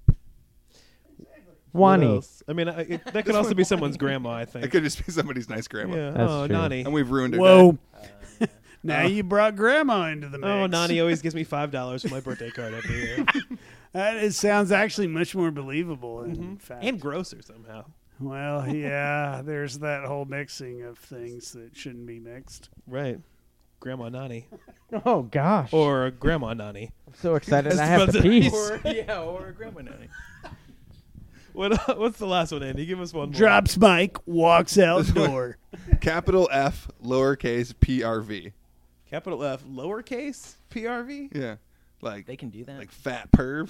What Wani. else? I mean, I, it, that could also be someone's grandma. I It think. could just be somebody's nice grandma. Yeah. That's oh, true. Nani. And we've ruined her Whoa. day. now you brought Grandma into the mix. Oh, Nani always gives me five dollars for my birthday card every year, That it sounds actually much more believable. In fact, and grosser somehow. well, yeah, there's that whole mixing of things that shouldn't be mixed. Right. Grandma Nani Oh gosh. or Grandma Nani. I'm so excited. That's I have the about piece. Or, yeah, or Grandma Nani. What? What's the last one, Andy? Give us one more. Drops mic, walks out door. Capital F, lowercase P R V. Capital F, lowercase P R V. Yeah. Like They can do that. like fat perv.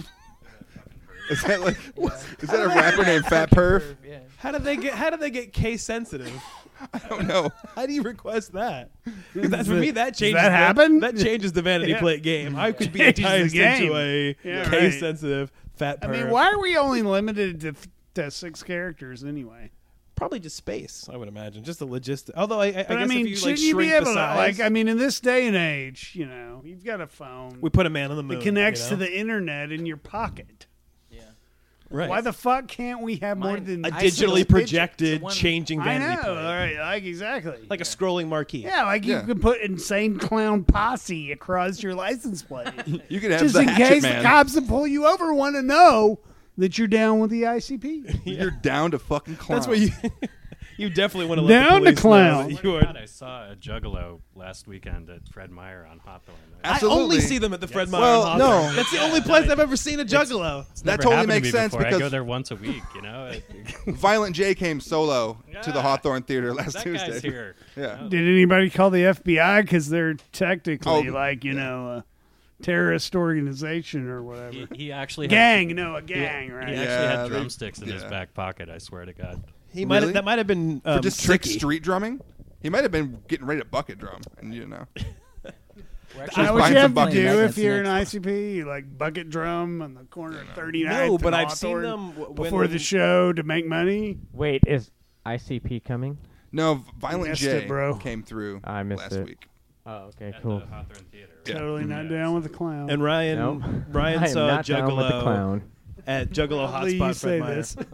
Is that like is that a rapper named Fat Perv? Yeah. How did they get? How did they get case sensitive? I don't know. How do you request that? 'Cause that for me, that Does changes. that the- happen? That changes the vanity Yeah. plate game. I could be Changes the enticed into game. a Yeah, case right. sensitive fat. I perv. mean, why are we only limited to, to six characters anyway? Probably just space. I would imagine just the logistic. Although I, I, I But I, guess mean, if you shouldn't like you be shrink able the to, size, like, I mean, in this day and age, you know, you've got a phone we put a man on the moon. that connects you to know? the internet in your pocket. Yeah. right. Why the fuck can't we have more Mine- than a I see digitally those projected pictures. The one- changing I vanity know, plate, all right, like exactly. like a scrolling marquee. Yeah, like you Yeah. could put insane clown posse across your license plate, You could have just the in hatchet case man. the cops that pull you over want to know that you're down with the I C P. You're down to fucking clown. That's what you. You definitely want to let Down the to police clown. know that Oh you my are. God, I saw a Juggalo last weekend at Fred Meyer on Hawthorne. Absolutely. I only see them at the Fred Meyer. Well, on no. Hawthorne. That's the only place I've ever seen a Juggalo. It's That never totally happened to makes me sense before. I because- go there once a week. You know, It- Violent J came solo to the Yeah. Hawthorne Theater last that Tuesday. guy's here. Yeah. Oh. Did anybody call the F B I because they're technically Oh, like you know a terrorist organization or whatever? He, he actually gang, Had, no, a he, gang, he right? actually Yeah, had they- drumsticks in his yeah. back pocket. I swear to God. He might Really? have, that might have been um, For just trick Sicky. street drumming? He might have been getting ready to bucket drum, and you know. We're Is actually that what buying you some have to buckets. do Magnets if you're an next. I C P? You like bucket drum on the corner of thirty-ninth No, but and I've seen Hawthorne them w- when- before the show to make money. Wait, is I C P coming? No, Violent Missed J it, bro. came through I missed last it. week. Oh, okay, At cool. the Hawthorne Theater. Yeah. Totally not down with the clown. And Ryan, No, Ryan I am saw not down with the Juggalo clown. at Juggalo Probably you Hotspot say Fred Meyer. this.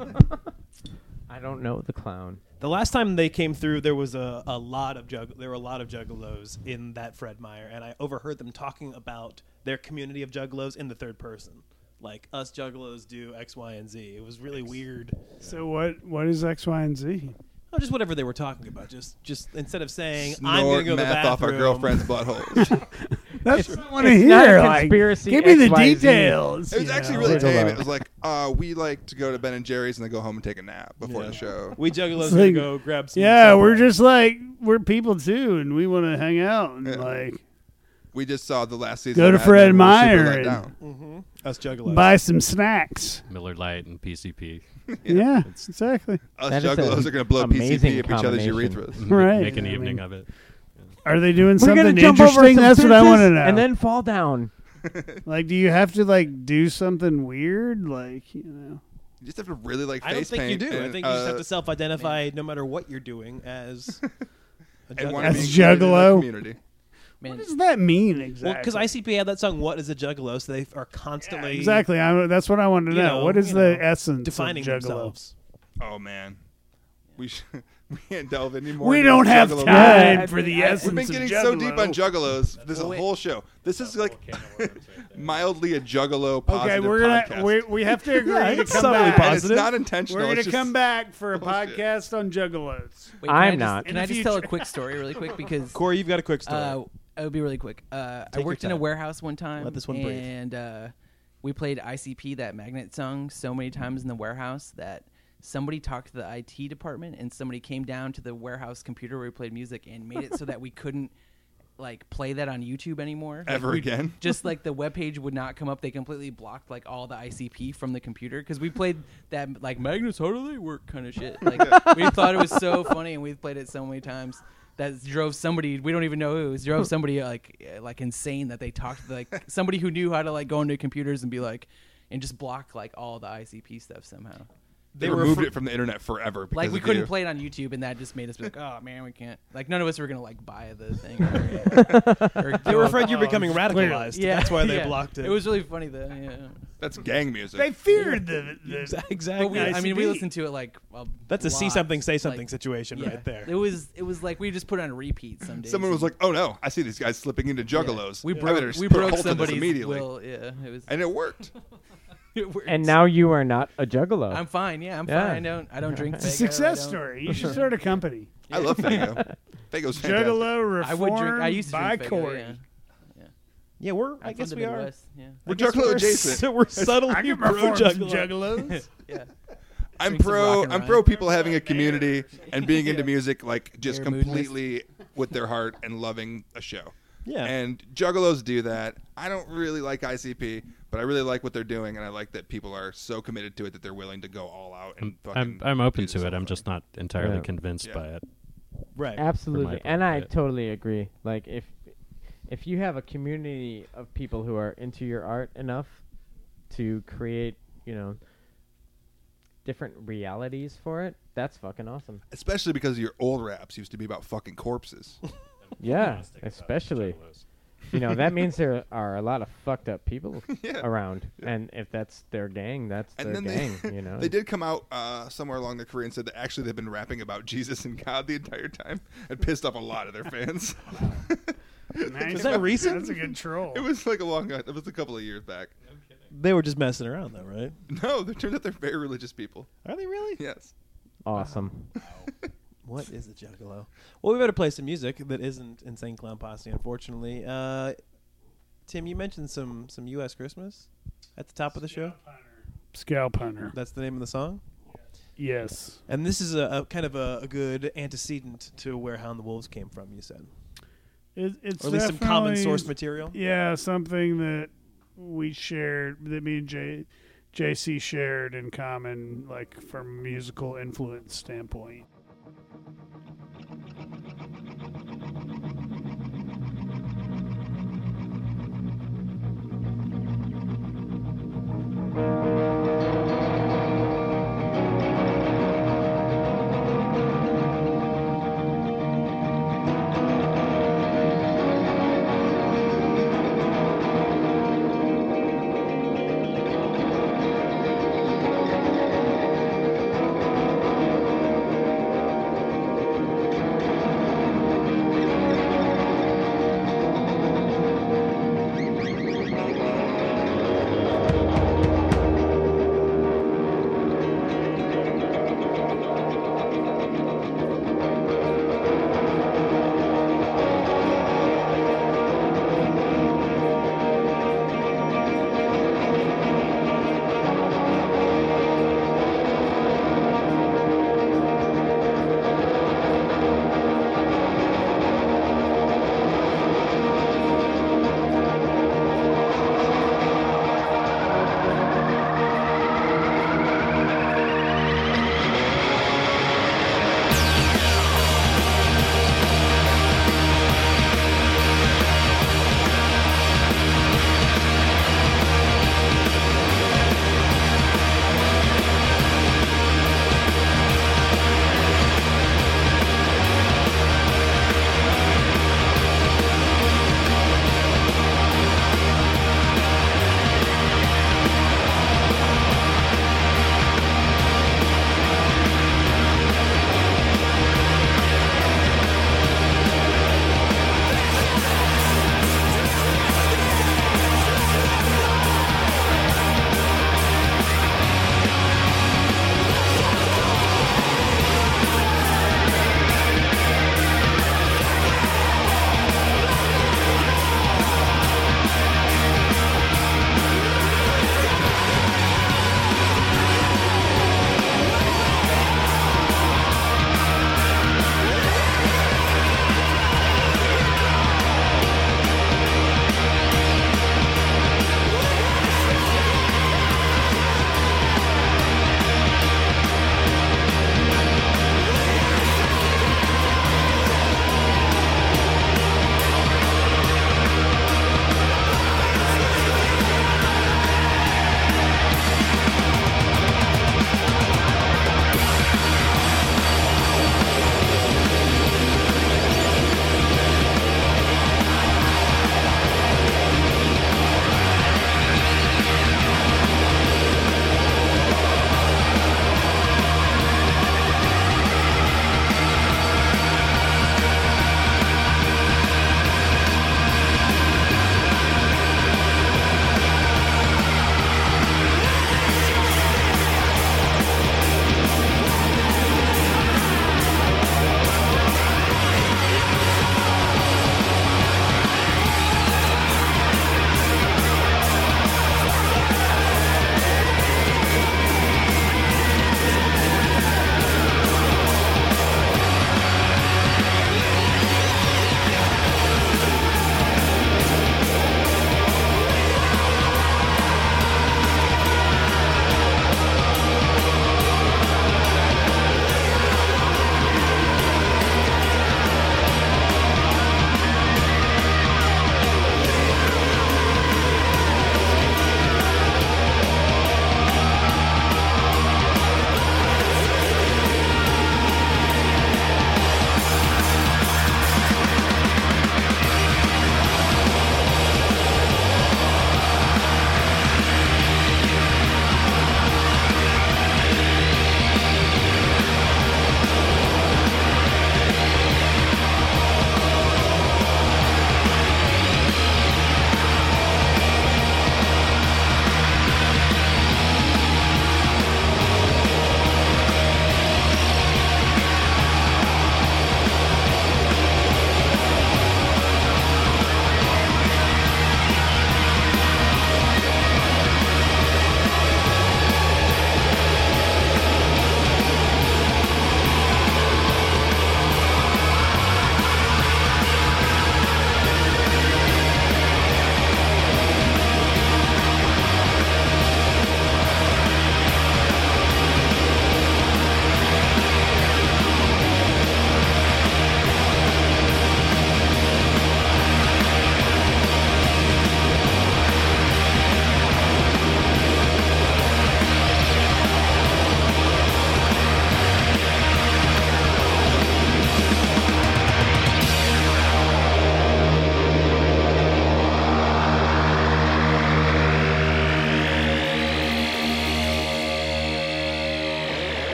I don't know the clown. The last time they came through, there was a, a lot of jugg- there were a lot of juggalos in that Fred Meyer, and I overheard them talking about their community of juggalos in the third person, like us juggalos do X, Y, and Z. It was really weird. So what? What is X, Y, and Z? Oh, just whatever they were talking about. Just just instead of saying I'm Snort going to go to the math bathroom. off our girlfriend's buttholes. That's what I want to it's hear. not a Like, conspiracy, give me the X Y Z. details. It was you actually know? really Gigolo. tame. It was like, uh, we like to go to Ben and Jerry's and then go home and take a nap before Yeah. the show. We juggalos It's gonna like- go grab some. Yeah, we're Subway. just like we're people too, and we want to hang out and Yeah. like We just saw the last season. Go of to Mad Fred Men. We were super Meyer let and- down. Mhm. us juggalos. buy some snacks. Miller Lite and P C P. Yeah, exactly. Us That is juggalos an are going to blow P C amazing P up each other's combination. urethras. Right. Make an I evening mean- of it. Are they doing We're gonna something jump over interesting? some That's what I fences want to know. and then fall down. Like, do you have to like do something weird? Like, you know, You just have to really like I don't face think you paint. do. I and, think you just have uh, to self-identify no matter what you're doing as a and juggalo. wanna As be included in the Juggalo. community. Man, What does that mean Well, exactly? because I C P had that song "What Is a Juggalo," so they are constantly exactly. I, that's what I wanted to you know. know, What is you the know, essence defining of Juggalo? themselves. Oh man, we sh- we can't delve any more. We into don't have Juggalo. time Yeah, for the I- essence We've been of getting Juggalo. so deep on juggalos. This is a Wait. whole show. This is like right mildly a juggalo Okay, positive we're gonna podcast. we, we have to agree Yeah, to it's come subtly back. and it's positive. not intentional. We're gonna it's just- come back for a bullshit. podcast on juggalos. Wait, can I'm I just, not. Can In I the just tell a future. quick story really quick because Corey, you've got a quick story. Uh, it would be really quick. Uh, I Take your worked in a time. warehouse one time. Let this one breathe. And uh, we played I C P, that Magnet song, so many times in the warehouse that somebody talked to the I T department and somebody came down to the warehouse computer where we played music and made it so that we couldn't like play that on YouTube anymore. Like, Ever we- again? Just like the webpage would not come up. They completely blocked like all the I C P from the computer because we played that like Magnets, how do they work kind of shit. Like we thought it was so funny and we played it so many times that drove somebody, we don't even know who, it drove somebody like uh, like insane that they talked to like somebody who knew how to like go into computers and be like and just block like all the I C P stuff somehow. They, They were removed fr- it from the internet forever. Because Like we of couldn't you. play it on YouTube, and that just made us be like, "Oh man, we can't." Like none of us were gonna like buy the thing. Or, or they go were up- afraid you were Oh, becoming radicalized. Yeah, That's why they yeah. blocked it. It was really funny though. Yeah, That's gang music. They feared the, the Exa- but exactly. we, I mean, we I C P. listened to it like a That's a see lot, something, say something like, situation yeah. right there. It was it was like we just put it on repeat some days. Someone was and- like, "Oh no, I see these guys slipping into yeah. juggalos. We I broke better just we put a broke halt to this somebody's immediately." will. Yeah, it was. And it worked. It worked. And now you are not a juggalo. I'm fine. Yeah, I'm Yeah. fine. I don't I don't drink. It's a Faygo, I success don't- story. You should start a company. I love Fago. Fago's fantastic. Juggalo I would drink. I reformed used to by drink Faygo, Corey. yeah. yeah, we're. I I'm guess from we the are. Midwest, Yeah. We're I guess juggalo we're adjacent. s- We're subtly I can pro reform some juggalo. juggalos. Yeah. I'm Drink some pro. rock and I'm rhyme. pro people having a community and being into music, like just Air moodness. completely with their heart and loving a show. Yeah. And juggalos do that. I don't really like I C P, but I really like what they're doing, and I like that people are so committed to it that they're willing to go all out and I'm, fucking. I'm, I'm open do to it. something. I'm just not entirely Yeah. convinced Yeah. by it. Right. Absolutely, part, and I yeah. totally agree. Like if if you have a community of people who are into your art enough to create, you know, different realities for it, that's fucking awesome. Especially because your old raps used to be about fucking corpses. Yeah, especially. You know, that means there are a lot of fucked up people Yeah. around, and if that's their gang, that's And their then gang. they, you know, they did come out uh, somewhere along their career and said that actually they've been rapping about Jesus and God the entire time and pissed off a lot of their fans. Nice. Is that recent? That's a good troll. It was like a long. It was a couple of years back. They were just messing around, though, right? No, it turns out they're very religious people. Are they really? Yes. awesome. What is a juggalo? Well, we better play some music that isn't Insane Clown Posse, unfortunately. Uh, Tim, you mentioned some some U S Christmas at the top of the show. Scalp hunter. That's the name of the song. Yes. And this is a, a kind of a, a good antecedent to where Hound the Wolves came from. You said, It, it's or at least some common definitely- source material. Yeah, something that we shared, that me and J, J C shared in common, like from a musical influence standpoint.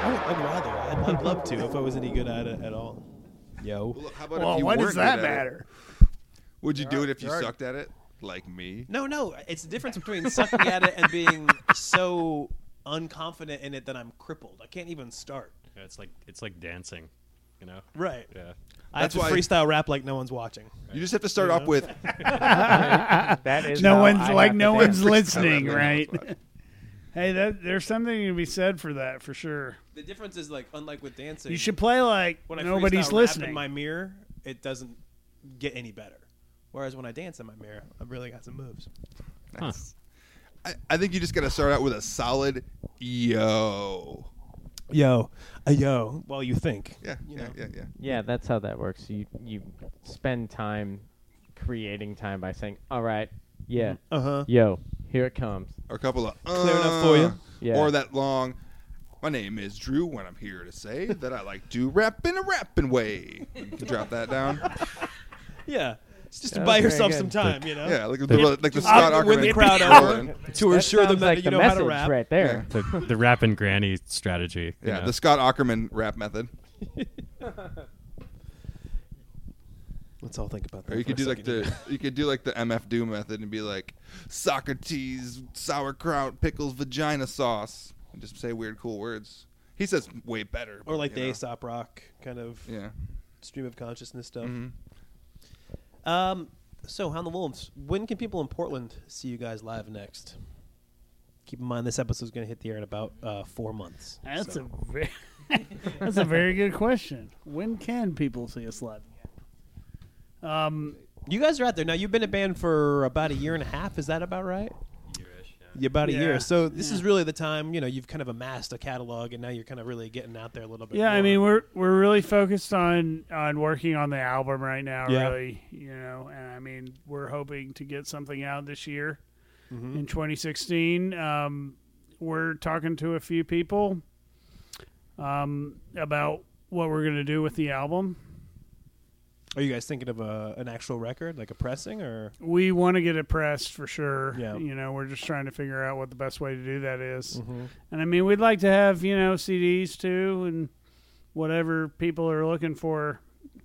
I would, I'd rather. I'd, I'd love to if I was any good at it at all. Yo. Well, how about Well, if you what weren't does that good at it? matter? Would you do it if you there are- sucked at it, like me? No, no. It's the difference between sucking at it and being so unconfident in it that I'm crippled. I can't even start. Yeah, it's like it's like dancing, you know. Right. Yeah. I That's have to why- freestyle rap like no one's watching. You just have to start You off know? with. That is No how one's I like have no to one's dance. listening, No right? one's watching. Hey, that there's something to be said for that for sure. The difference is like unlike with dancing. You should play like when I nobody's freestyle rap listening. in my mirror, it doesn't get any better. Whereas when I dance in my mirror, I've really got some moves. Nice. I, I think you just got to start out with a solid yo. Yo, a yo. Well, you think? Yeah, You yeah, know. yeah, yeah. Yeah, that's how that works. You you spend time creating time by saying, "All right, yeah, Uh huh. yo, here it comes." Or a couple of uh, Clear enough for you? Yeah. Or that long. My name is Drew, and I'm here to say that I like to rap in a rapping way. You can drop that down. Yeah. It's just to That buy was very yourself good. some time, you know. Yeah, like the, It- like the Just Scott uh, win Ackerman. the crowd Roland. over to assure That them sounds that like you the know how to message rap. right there. The, the rap and granny strategy. you Yeah, know. the Scott Ackerman rap method. Let's all think about that. Or you for could a do like second. the you could do like the M F Doom method and be like Socrates, sauerkraut, pickles, vagina sauce, and just say weird, cool words. He says way better. or but, like you the know. Aesop Rock kind of Yeah. stream of consciousness stuff. Mhm. Um. So, Hound the Wolves, when can people in Portland see you guys live next? Keep in mind this episode is going to hit the air in about uh, four months. That's so. a very that's a very good question. When can people see us live again? Um, You guys are out there now. You've been a band for about a year and a half. Is that about right? Yeah, about a Yeah. year. So this Yeah. is really the time. You know, you've kind of amassed a catalog, and now you're kind of really getting out there a little bit. yeah, I more. mean we're we're really focused on on working on the album right now. Yeah. Really, you know, and I mean we're hoping to get something out this year Mhm. in twenty sixteen. Um, we're talking to a few people um, about what we're going to do with the album. Are you guys thinking of a, an actual record, like a pressing, or We want to get it pressed for sure. Yeah. You know, we're just trying to figure out what the best way to do that is. Mhm. And I mean, we'd like to have, you know, C Ds too and whatever people are looking for.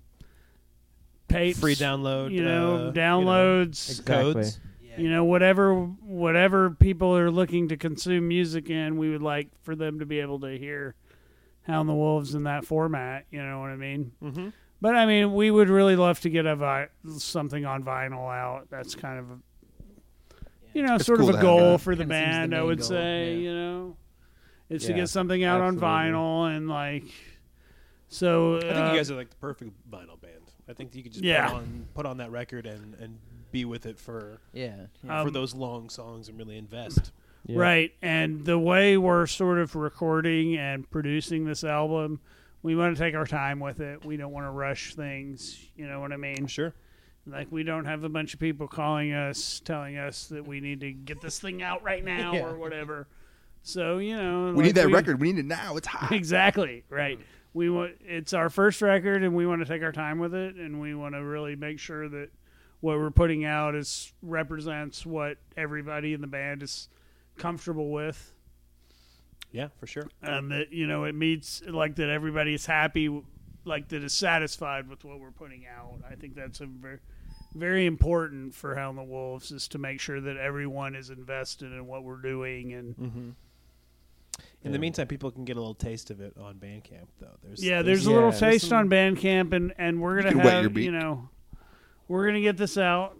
Tapes, free download? you know, uh, you know, downloads, Exactly. codes? you know, whatever whatever people are looking to consume music in, we would like for them to be able to hear Hound the Wolves in that format, you know what I mean? Mm-hmm. But I mean, we would really love to get a vi- something on vinyl out. That's kind of, a, you know, It's sort cool of a to have goal that. for the Kinda seems the band. I main would goal, say, yeah. you know, is to Yeah, get something out absolutely. on vinyl and like, so. I think uh, you guys are like the perfect vinyl band. I think you could just Yeah. put on put on that record and, and be with it for Yeah. Um, for those long songs and really invest. Yeah. Right. And the way we're sort of recording and producing this album, we want to take our time with it. We don't want to rush things. You know what I mean? Sure. Like, we don't have a bunch of people calling us, telling us that we need to get this thing out right now Yeah. or whatever. So, you know. We like need that record. We need it now. It's hot. Exactly. Right. We want, it's our first record, and we want to take our time with it, and we want to really make sure that what we're putting out is represents what everybody in the band is comfortable with. Yeah, for sure. And that, you know, it meets, like, that everybody is happy, like, that is satisfied with what we're putting out. I think that's a very, very important for Hound the Wolves, is to make sure that everyone is invested in what we're doing. And Mm-hmm. In the meantime, people can get a little taste of it on Bandcamp, though. There's yeah, there's a yeah, little there's taste some- on Bandcamp, and, and we're You gonna can have, wet your beak. you know, we're gonna get this out.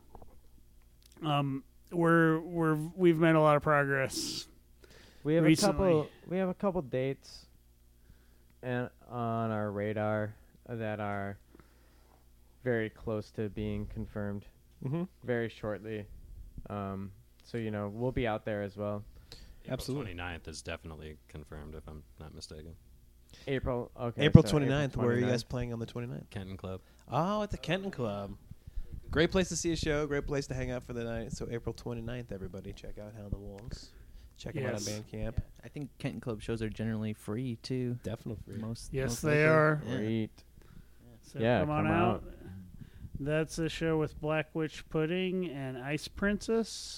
Um, we're we're we've made a lot of progress. We have recently. a couple. We have a couple dates, and on our radar that are very close to being confirmed Mm-hmm. very shortly. Um, so you know we'll be out there as well. Absolutely. twenty-ninth is definitely confirmed, if I'm not mistaken. April. Okay. April so twenty-ninth. Where are you guys twenty-ninth. playing on the twenty-ninth? Kenton Club. Oh, at the Kenton Club. Great place to see a show. Great place to hang out for the night. So April twenty-ninth, everybody, check out Hound the Wolves. Check them out on Yes. Bandcamp. I think Kenton Club shows are generally free too. Definitely free. Most Yes, most they likely. are. Yeah. Great. So Yeah, come on come out. out. That's a show with Black Witch Pudding and Ice Princess.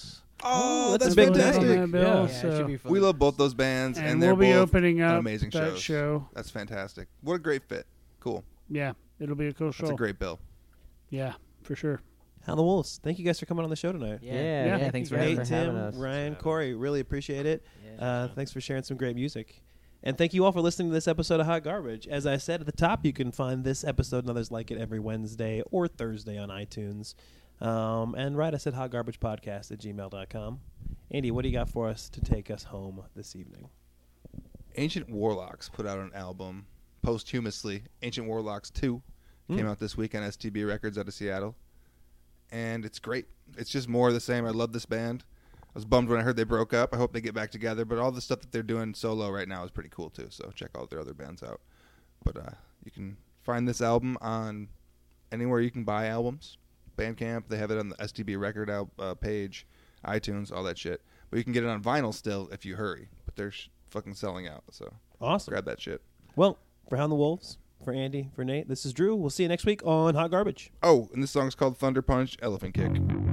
Oh, that's that's big Put that on fantastic. that bill, Yeah. Yeah, so- it should be fun. We love both those bands, and, and they're we'll be both opening up amazing that shows. show. That's fantastic. What a great fit. Cool. Yeah, it'll be a cool show. That's a great bill. Yeah, for sure. Hound the Wolves, thank you guys for coming on the show tonight. Yeah, Yeah, yeah. thank thanks you for guys Hey, having for us. having Tim, us. Ryan, Corey, really appreciate it. Yeah. Uh, thanks for sharing some great music. And thank you all for listening to this episode of Hot Garbage. As I said at the top, you can find this episode and others like it every Wednesday or Thursday on iTunes. Um, and write us at hotgarbagepodcast at gmail dot com. Andy, what do you got for us to take us home this evening? Ancient Warlocks put out an album posthumously. Ancient Warlocks two Mm. came out this week on S T B Records out of Seattle. And it's great. It's just more of the same. I love this band. I was bummed when I heard they broke up. I hope they get back together. But all the stuff that they're doing solo right now is pretty cool, too. So check all their other bands out. But uh, you can find this album on anywhere you can buy albums. Bandcamp. They have it on the S T B Record al- uh, page, iTunes, all that shit. But you can get it on vinyl still if you hurry. But they're sh- fucking selling out. So Awesome. grab that shit. Well, for Hound the Wolves, for Andy, for Nate, this is Drew. We'll see you next week on Hot Garbage. Oh, and this song's called Thunder Punch Elephant Kick.